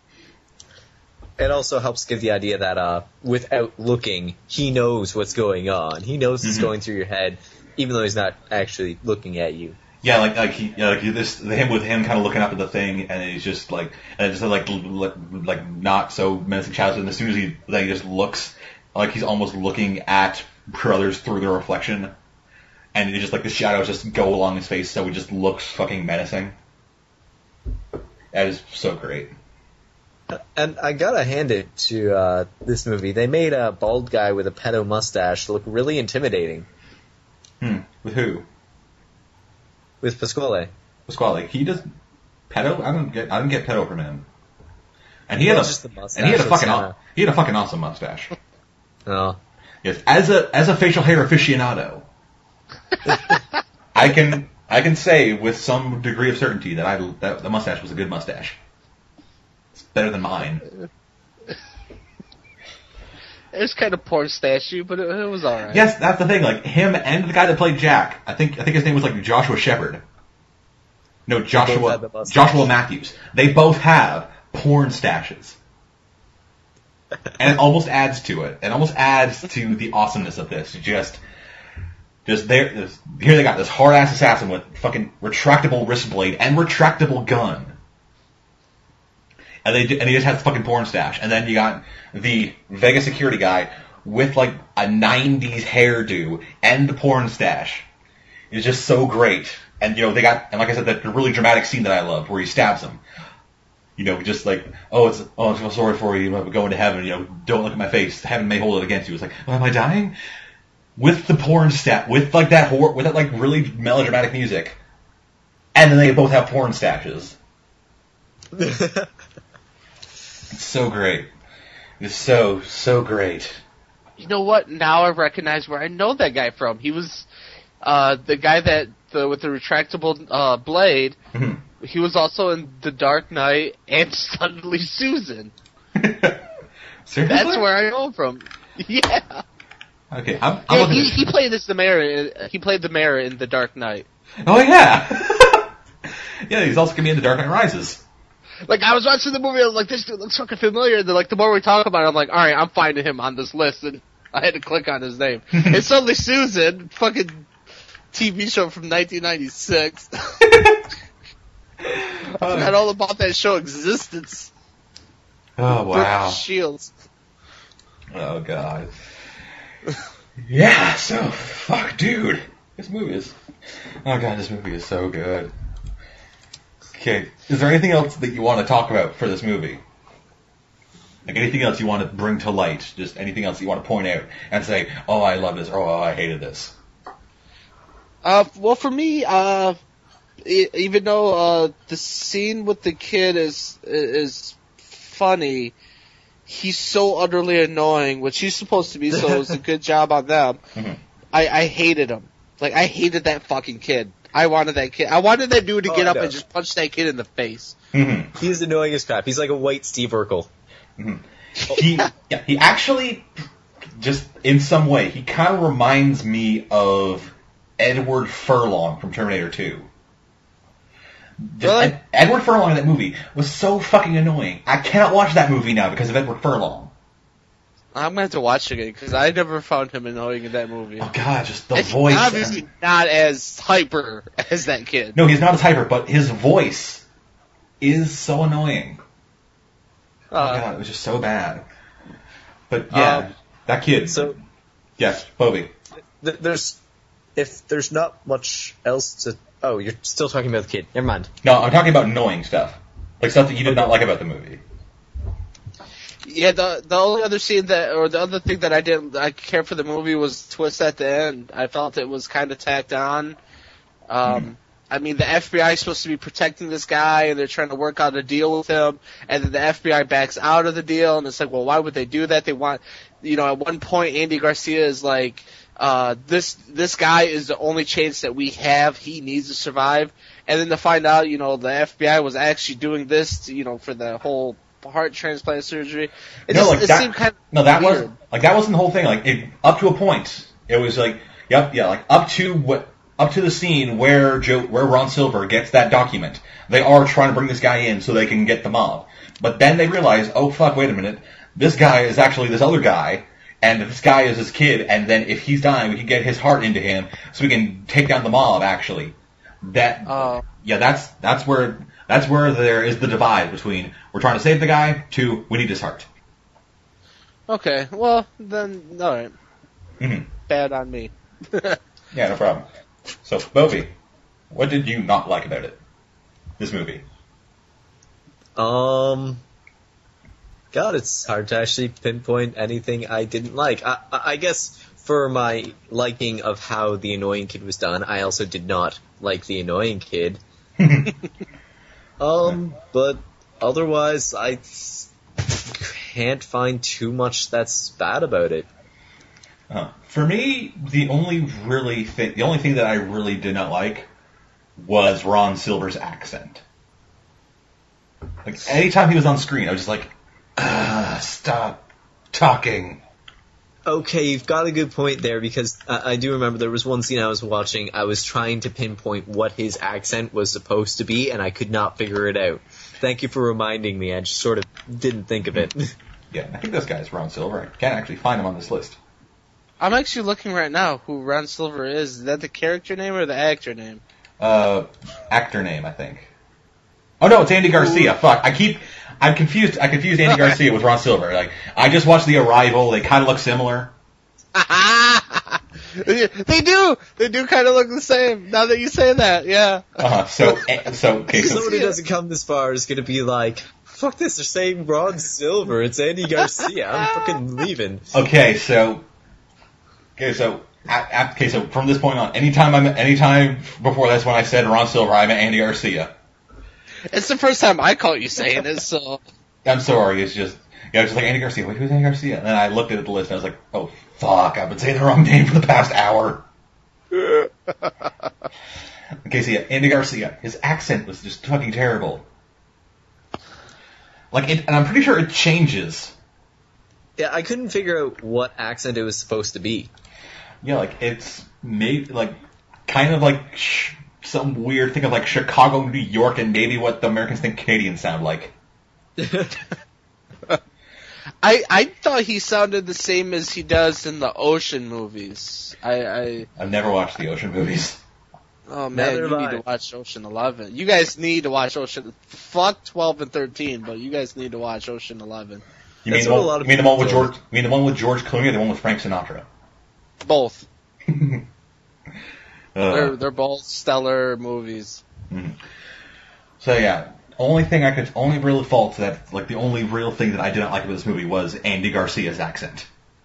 It also helps give the idea that uh, without looking, he knows what's going on. He knows what's mm-hmm. going through your head, even though he's not actually looking at you. Yeah, like like he, yeah, like this him with him kind of looking up at the thing, and he's just like, and it's just like like not so menacing shadows. And as soon as he like he just looks, like he's almost looking at Carruthers through the reflection, and it just like the shadows just go along his face, so he just looks fucking menacing. That is so great. And I gotta hand it to uh, this movie. They made a bald guy with a pedo mustache look really intimidating. Hmm. With who? With Pasquale. Pasquale. He does pedo. I don't get. I didn't get pedo from him. And he well, had a. Just the mustache, and he had a fucking. Kinda... He had a fucking awesome mustache. Oh. Yes. As a as a facial hair aficionado, I can I can say with some degree of certainty that I that the mustache was a good mustache. It's better than mine. It was kind of porn statue, but it, it was alright. Yes, that's the thing. Like him and the guy that played Jack. I think I think his name was like Joshua Shepard. No, Joshua Joshua Matthews. They both have porn stashes, and it almost adds to it. It almost adds to the awesomeness of this. Just, just there. This, here they got this hard ass assassin with fucking retractable wrist blade and retractable gun. And they and he just has fucking porn stash. And then you got the Vegas security guy with like a nineties hairdo and the porn stash. It's just so great. And you know they got and like I said that really dramatic scene that I loved where he stabs him. You know, just like oh it's oh I'm so sorry for you, I'm going to heaven. You know, don't look at my face. Heaven may hold it against you. It's like oh, am I dying? With the porn stat, with like that hor- with that like really melodramatic music, and then they both have porn stashes. It's so great. It's so, so great. You know what? Now I recognize where I know that guy from. He was uh, the guy that the, with the retractable uh, blade. Mm-hmm. He was also in The Dark Knight and Suddenly Susan. Seriously? That's where I know him from. Yeah. Okay, I'm, I'm yeah, he, he played this the mayor. He played the mayor in The Dark Knight. Oh yeah. Yeah, he's also gonna be in The Dark Knight Rises. Like, I was watching the movie, I was like, this dude looks fucking familiar, and then, like, the more we talk about it, I'm like, alright, I'm finding him on this list, and I had to click on his name. And suddenly Susan, fucking T V show from nineteen ninety-six. I forgot all about that show existence. Oh, wow. Brooke Shields. Oh, God. Yeah, so, fuck, dude. This movie is, oh, God, this movie is so good. Okay, is there anything else that you want to talk about for this movie? Like anything else you want to bring to light? Just anything else you want to point out and say, oh, I love this, or oh, I hated this? Uh, well, for me, uh, e- even though uh, the scene with the kid is is funny, he's so utterly annoying, which he's supposed to be, so it was a good job on them. Mm-hmm. I, I hated him. Like, I hated that fucking kid. I wanted that kid. I wanted that dude to Oh, get I up know. and just punch that kid in the face. Mm-hmm. He's annoying as crap. He's like a white Steve Urkel. Mm-hmm. He, yeah, he actually, just in some way, he kind of reminds me of Edward Furlong from Terminator two. Just, Really? Ed, Edward Furlong in that movie was so fucking annoying. I cannot watch that movie now because of Edward Furlong. I'm gonna have to watch it again, because I never found him annoying in that movie. Oh god, just the And voice. he's obviously and- not as hyper as that kid. No, he's not as hyper, but his voice is so annoying. Oh Uh, god, it was just so bad. But yeah, Um, that kid. So Yes, Bobby. th- there's, if there's not much else to. Oh, you're still talking about the kid. Never mind. No, I'm talking about annoying stuff. Like stuff that you did not like about the movie. Yeah, the the only other scene that, or the other thing that I didn't I care for the movie was the twist at the end. I felt it was kind of tacked on. Um, Hmm. I mean, the F B I is supposed to be protecting this guy, and they're trying to work out a deal with him, and then the F B I backs out of the deal, and it's like, well, why would they do that? They want, you know, at one point, Andy Garcia is like, uh, this this guy is the only chance that we have. He needs to survive, and then to find out, you know, the F B I was actually doing this, to, you know, for the whole heart transplant surgery. It no, just like it that. seemed kind of no, that weird. was like that wasn't the whole thing. Like it, up to a point, it was like, yep, yeah, like up to what, up to the scene where Joe, where Ron Silver gets that document. They are trying to bring this guy in so they can get the mob. But then they realize, oh fuck, wait a minute, this guy is actually this other guy, and this guy is his kid. And then if he's dying, we can get his heart into him so we can take down the mob. Actually, that Oh. yeah, that's that's where. That's where there is the divide between we're trying to save the guy to we need his heart. Okay, well, then, alright. Mm-hmm. Bad on me. Yeah, no problem. So, Bobby, what did you not like about it? This movie. Um, God, it's hard to actually pinpoint anything I didn't like. I, I I guess for my liking of how the annoying kid was done, I also did not like the annoying kid. Um, but otherwise, I can't find too much that's bad about it. Uh, for me, the only really thing, the only thing that I really did not like was Ron Silver's accent. Like anytime he was on screen, I was just like, ah, stop talking. Okay, you've got a good point there, because I, I do remember there was one scene I was watching, I was trying to pinpoint what his accent was supposed to be, and I could not figure it out. Thank you for reminding me, I just sort of didn't think of it. Yeah, I think this guy's Ron Silver. I can't actually find him on this list. I'm actually looking right now who Ron Silver is. Is that the character name or the actor name? Uh, actor name, I think. Oh no, it's Andy Garcia. Fuck, I keep, I'm confused. I confused Andy Garcia with Ron Silver. Like, I just watched The Arrival. They kind of look similar. They do! They do kind of look the same, now that you say that, yeah. Uh, so, eh, so, okay, so, Someone who doesn't come this far is going to be like, fuck this, they're saying Ron Silver, it's Andy Garcia, I'm fucking leaving. okay, so, okay, so, a- a- okay, so from this point on, anytime I'm, anytime before that's when I said Ron Silver, I meant Andy Garcia. It's the first time I caught you saying it, so... I'm sorry, it's just, yeah, I was just like, Andy Garcia, wait, who's Andy Garcia? And then I looked at the list and I was like, oh, fuck, I've been saying the wrong name for the past hour. Okay, so yeah, Andy Garcia, his accent was just fucking terrible. Like, it, and I'm pretty sure it changes. Yeah, I couldn't figure out what accent it was supposed to be. Yeah, like, it's made, like, kind of like sh- some weird thing of like Chicago, New York, and maybe what the Americans think Canadians sound like. I I thought he sounded the same as he does in the Ocean movies. I, I I've never watched the Ocean movies. oh man, Neither you have need I. to watch Ocean Eleven. You guys need to watch Ocean. Fuck twelve and thirteen, but you guys need to watch Ocean Eleven. You That's mean the what one, a lot of you mean the one with people George? You mean the one with George Clooney or the one with Frank Sinatra? Both. Uh, They're they're both stellar movies. mhm. So yeah, only thing I could, only real fault that, like the only real thing that I did not like about this movie was Andy Garcia's accent.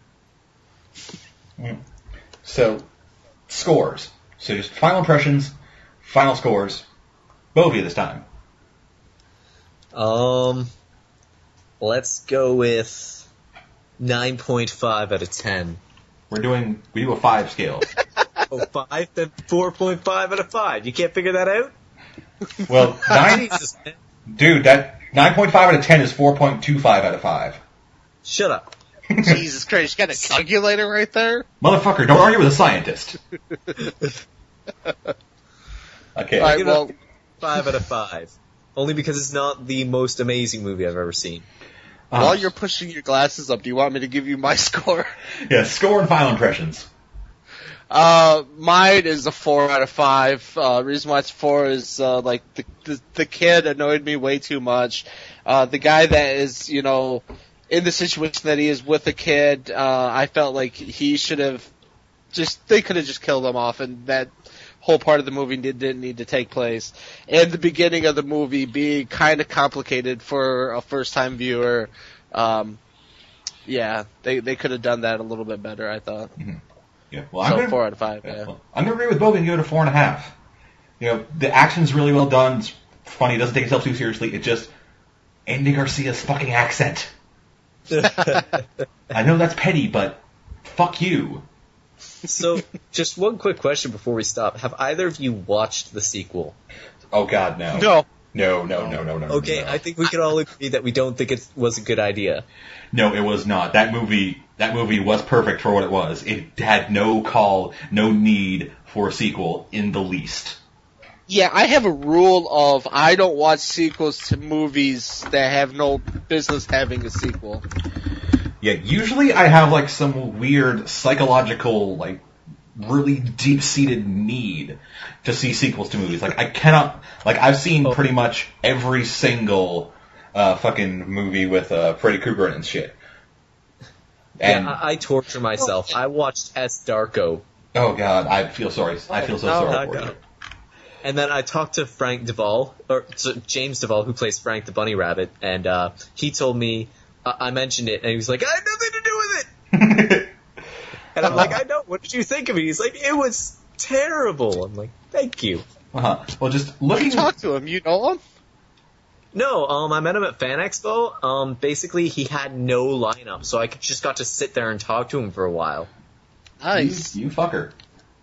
Mm. So, scores. So just final impressions, final scores. Both of you this time. Um, let's go with nine point five out of ten. We're doing, we do a five scale. Oh, five? Then four point five out of five. You can't figure that out? Well, nine, Jesus, man. dude, that nine point five out of ten is four point two five out of five. Shut up. Jesus Christ, you got a calculator right there? Motherfucker, don't argue with a scientist. Okay. All right, Give it well, Five out of five. Only because it's not the most amazing movie I've ever seen. Uh, while you're pushing your glasses up, do you want me to give you my score? yeah, score and final impressions. Uh, mine is a four out of five. Uh, reason why it's four is, uh, like, the, the, the kid annoyed me way too much. Uh, the guy that is, you know, in the situation that he is with the kid, uh, I felt like he should have just, they could have just killed him off, and that whole part of the movie did, didn't need to take place. And the beginning of the movie being kind of complicated for a first-time viewer. Um, yeah, they, they could have done that a little bit better, I thought. Mm-hmm. Yeah, well, I'm So gonna, four out of five, yeah. yeah. Well, I'm gonna agree with Bogan and give it a four and a half. You know, the action's really well done. It's funny. It doesn't take itself too seriously. It just Andy Garcia's fucking accent. I know that's petty, but fuck you. So, just one quick question before we stop. Have either of you watched the sequel? Oh God, no. No. No, no, no, no, no. Okay, no. I think we can all agree that we don't think it was a good idea. No, it was not. That movie, that movie was perfect for what it was. It had no call, no need for a sequel in the least. Yeah, I have a rule of I don't watch sequels to movies that have no business having a sequel. Yeah, usually I have like some weird psychological, like, really deep-seated need to see sequels to movies. Like, I cannot, like, I've seen Oh. pretty much every single, uh, fucking movie with, uh, Freddy Krueger and shit. And, yeah, I, I torture myself. I watched S. Darko, oh God, I feel sorry. I feel so No, sorry I for know. you. and then I talked to Frank Duvall, or so James Duvall, who plays Frank the Bunny Rabbit, and uh, he told me, uh, I mentioned it, and he was like, I had nothing to do with it! And I'm like, I know, what did you think of it? He's like, it was terrible. I'm like, thank you. Uh-huh. Well, just You looking, talk to him, you know him? No, um, I met him at Fan Expo. Um, basically, he had no lineup, so I just got to sit there and talk to him for a while. you, Nice. you fucker.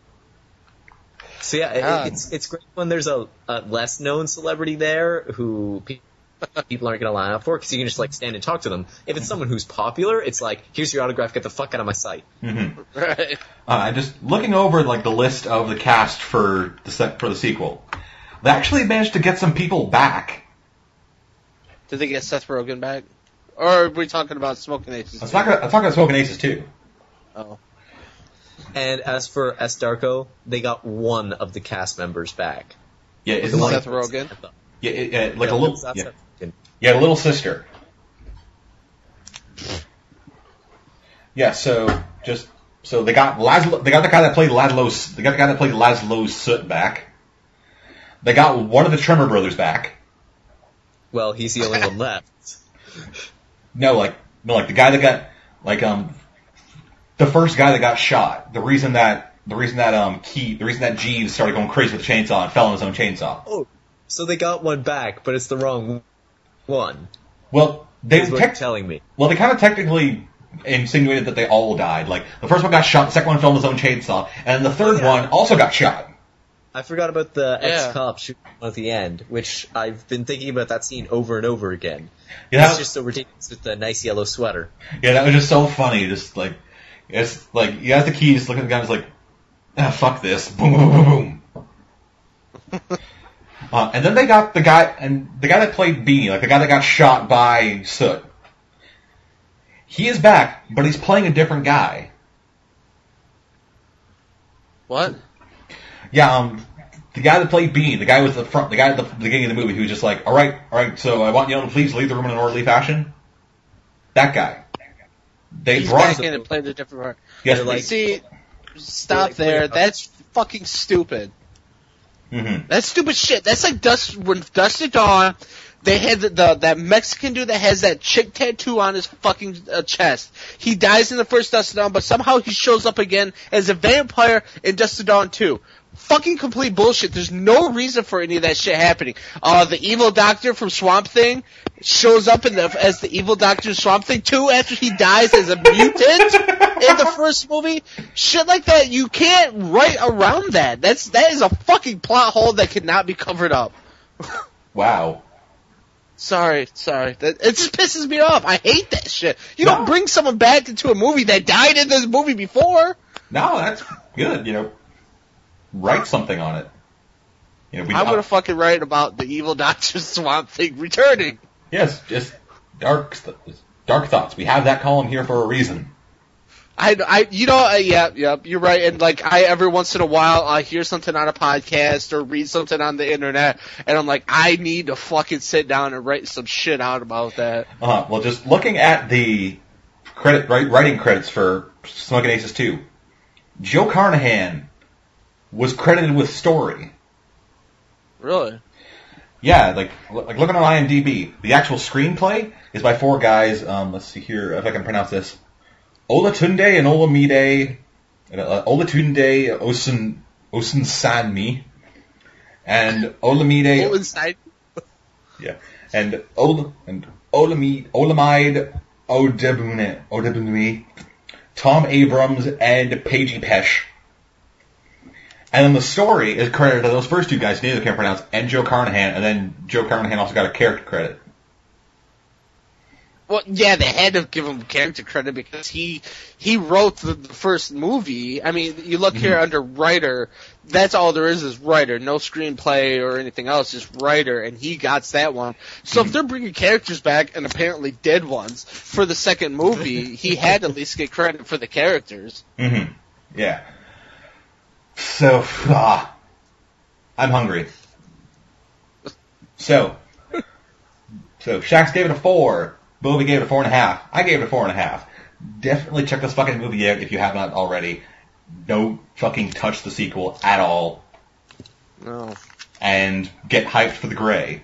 So yeah, God. it, it's it's great when there's a, a less known celebrity there who pe- people aren't going to line up for, because you can just like stand and talk to them. If it's someone who's popular, it's like, here's your autograph, get the fuck out of my sight. Mm-hmm. Right. Uh, just looking over like the list of the cast for the se- for the sequel, they actually managed to get some people back. Did they get Seth Rogen back? Or are we talking about Smoking Aces? Let's talk about, let's talk about Smoking Aces too. Oh. And as for S. Darko, they got one of the cast members back. Yeah, The isn't one like Seth Rogen? yeah, it, it, like Yeah, a little that's yeah, Seth Rogen. yeah, a little sister. Yeah, so just so they got Laszlo, they got the guy that played Laszlo, they got the guy that played Laszlo Soot back. They got one of the Tremor brothers back. Well, he's the only one left. No, like no, like the guy that got like um the first guy that got shot. The reason that the reason that um Key the reason that Jeeves started going crazy with the chainsaw and fell on his own chainsaw. Oh, so they got one back, but it's the wrong one. Well, they Is what tech- you're telling me. well they kind of technically insinuated that they all died. Like the first one got shot, the second one fell on his own chainsaw, and the third Oh, yeah. one also got shot. I forgot about the Yeah. ex-cop shooting at the end, which I've been thinking about that scene over and over again. Yeah, It's just so ridiculous with the nice yellow sweater. yeah, that was just so funny. Just like it's like he has the keys, looking at the guy, and is like, ah, fuck this, boom, boom, boom, boom. uh, and then they got the guy, and the guy that played Beanie, like the guy that got shot by Soot. He is back, but he's playing a different guy. What? Yeah, um, the guy that played Beanie, the guy with the front, the guy at the beginning of the movie who was just like, all right, all right, so I want you all to please leave the room in an orderly fashion. That guy. They He's brought back in and played a different part. yes, They're like- See, stop like, there. wait, uh, That's fucking stupid. Mm-hmm. That's stupid shit. That's like Dust when Dust to Dawn. They had the, the that Mexican dude that has that chick tattoo on his fucking uh, chest. He dies in the first Dust to Dawn, but somehow he shows up again as a vampire in Dust to Dawn two. Fucking complete bullshit. There's no reason for any of that shit happening. Uh, the evil doctor from Swamp Thing shows up in the, as the evil doctor in Swamp Thing two after he dies as a mutant in the first movie. Shit like that, you can't write around that. That's that is a fucking plot hole that cannot be covered up. Wow. Sorry, sorry. That, it just pisses me off. I hate that shit. You No. don't bring someone back into a movie that died in this movie before. No, that's good. You know, write something on it. You know, we, I'm gonna fucking write about the evil Doctor Swamp Thing returning. Yes, just dark, th- dark thoughts. We have that column here for a reason. I, I, you know, uh, yeah, yeah, you're right. And like, I every once in a while, I hear something on a podcast or read something on the internet, and I'm like, I need to fucking sit down and write some shit out about that. Uh, well, just looking at the credit write, writing credits for Smoking Aces two, Joe Carnahan was credited with story. Really? Yeah, like like looking on IMDb, the actual screenplay is by four guys. Um, let's see here if I can pronounce this: Olatunde and Olamide, uh, Olatunde Osun Osunsanmi, and Olamide. Oh, inside. Yeah, and Ol and Olamide Olamide Odebune Odebune, Tom Abrams and Paigey Pesh. And then the story is credited to those first two guys, neither can pronounce, and Joe Carnahan, and then Joe Carnahan also got a character credit. Well, yeah, they had to give him character credit because he he wrote the, the first movie. I mean, you look here Mhm. under writer, that's all there is is writer, no screenplay or anything else, just writer, and he got that one. So if they're bringing characters back, and apparently dead ones, for the second movie, he had to at least get credit for the characters. Mm-hmm. Yeah. So, ah, I'm hungry. So, so Shax gave it a four. Bobby gave it a four and a half. I gave it a four and a half. Definitely check this fucking movie out if you have not already. Don't fucking touch the sequel at all. No. And get hyped for the Gray.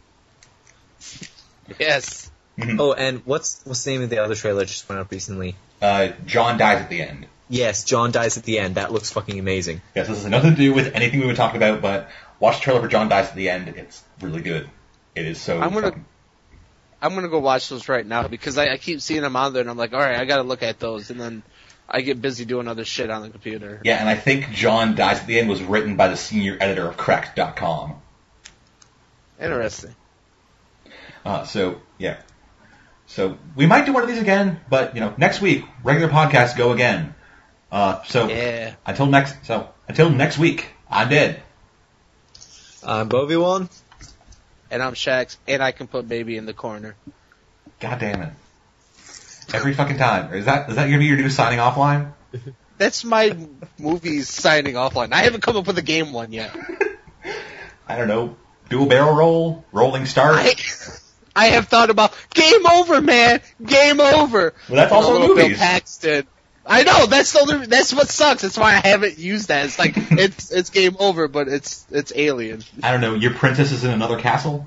Yes. Mhm. Oh, and what's what's the name of the other trailer that just went up recently? Uh, John dies at the end. Yes, John dies at the end. That looks fucking amazing. Yes, this has nothing to do with anything we would talk about, but watch the trailer for John dies at the end. It's really good. It is so I'm gonna- fucking... I'm gonna go watch those right now because I, I keep seeing them on there, and I'm like, all right, I gotta look at those, and then I get busy doing other shit on the computer. Yeah, and I think John dies at the end was written by the senior editor of Cracked dot com. Interesting. Uh, so, yeah. So, we might do one of these again, but, you know, next week, regular podcasts go again. Uh, so, Yeah. until next, so, until next week, I'm dead. I'm Bovie one. And I'm Shax, and I can put baby in the corner. God damn it. Every fucking time. Is that, is that gonna be your new signing off line? That's my movie's signing off line. I haven't come up with a game one yet. I don't know. Dual barrel roll? Rolling start? I, I have thought about game over, man. Game over. Well, that's also Little Bill movies. Paxton. I know that's the only, that's what sucks. That's why I haven't used that. It's like it's it's game over, but it's it's Alien. I don't know. Your princess is in another castle?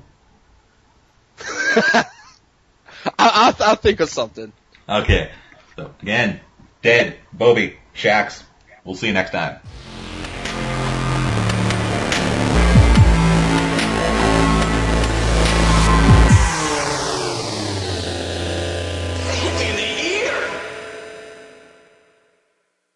I, I'll, I'll think of something. Okay. So, again, dead. Bobby. Shax. We'll see you next time.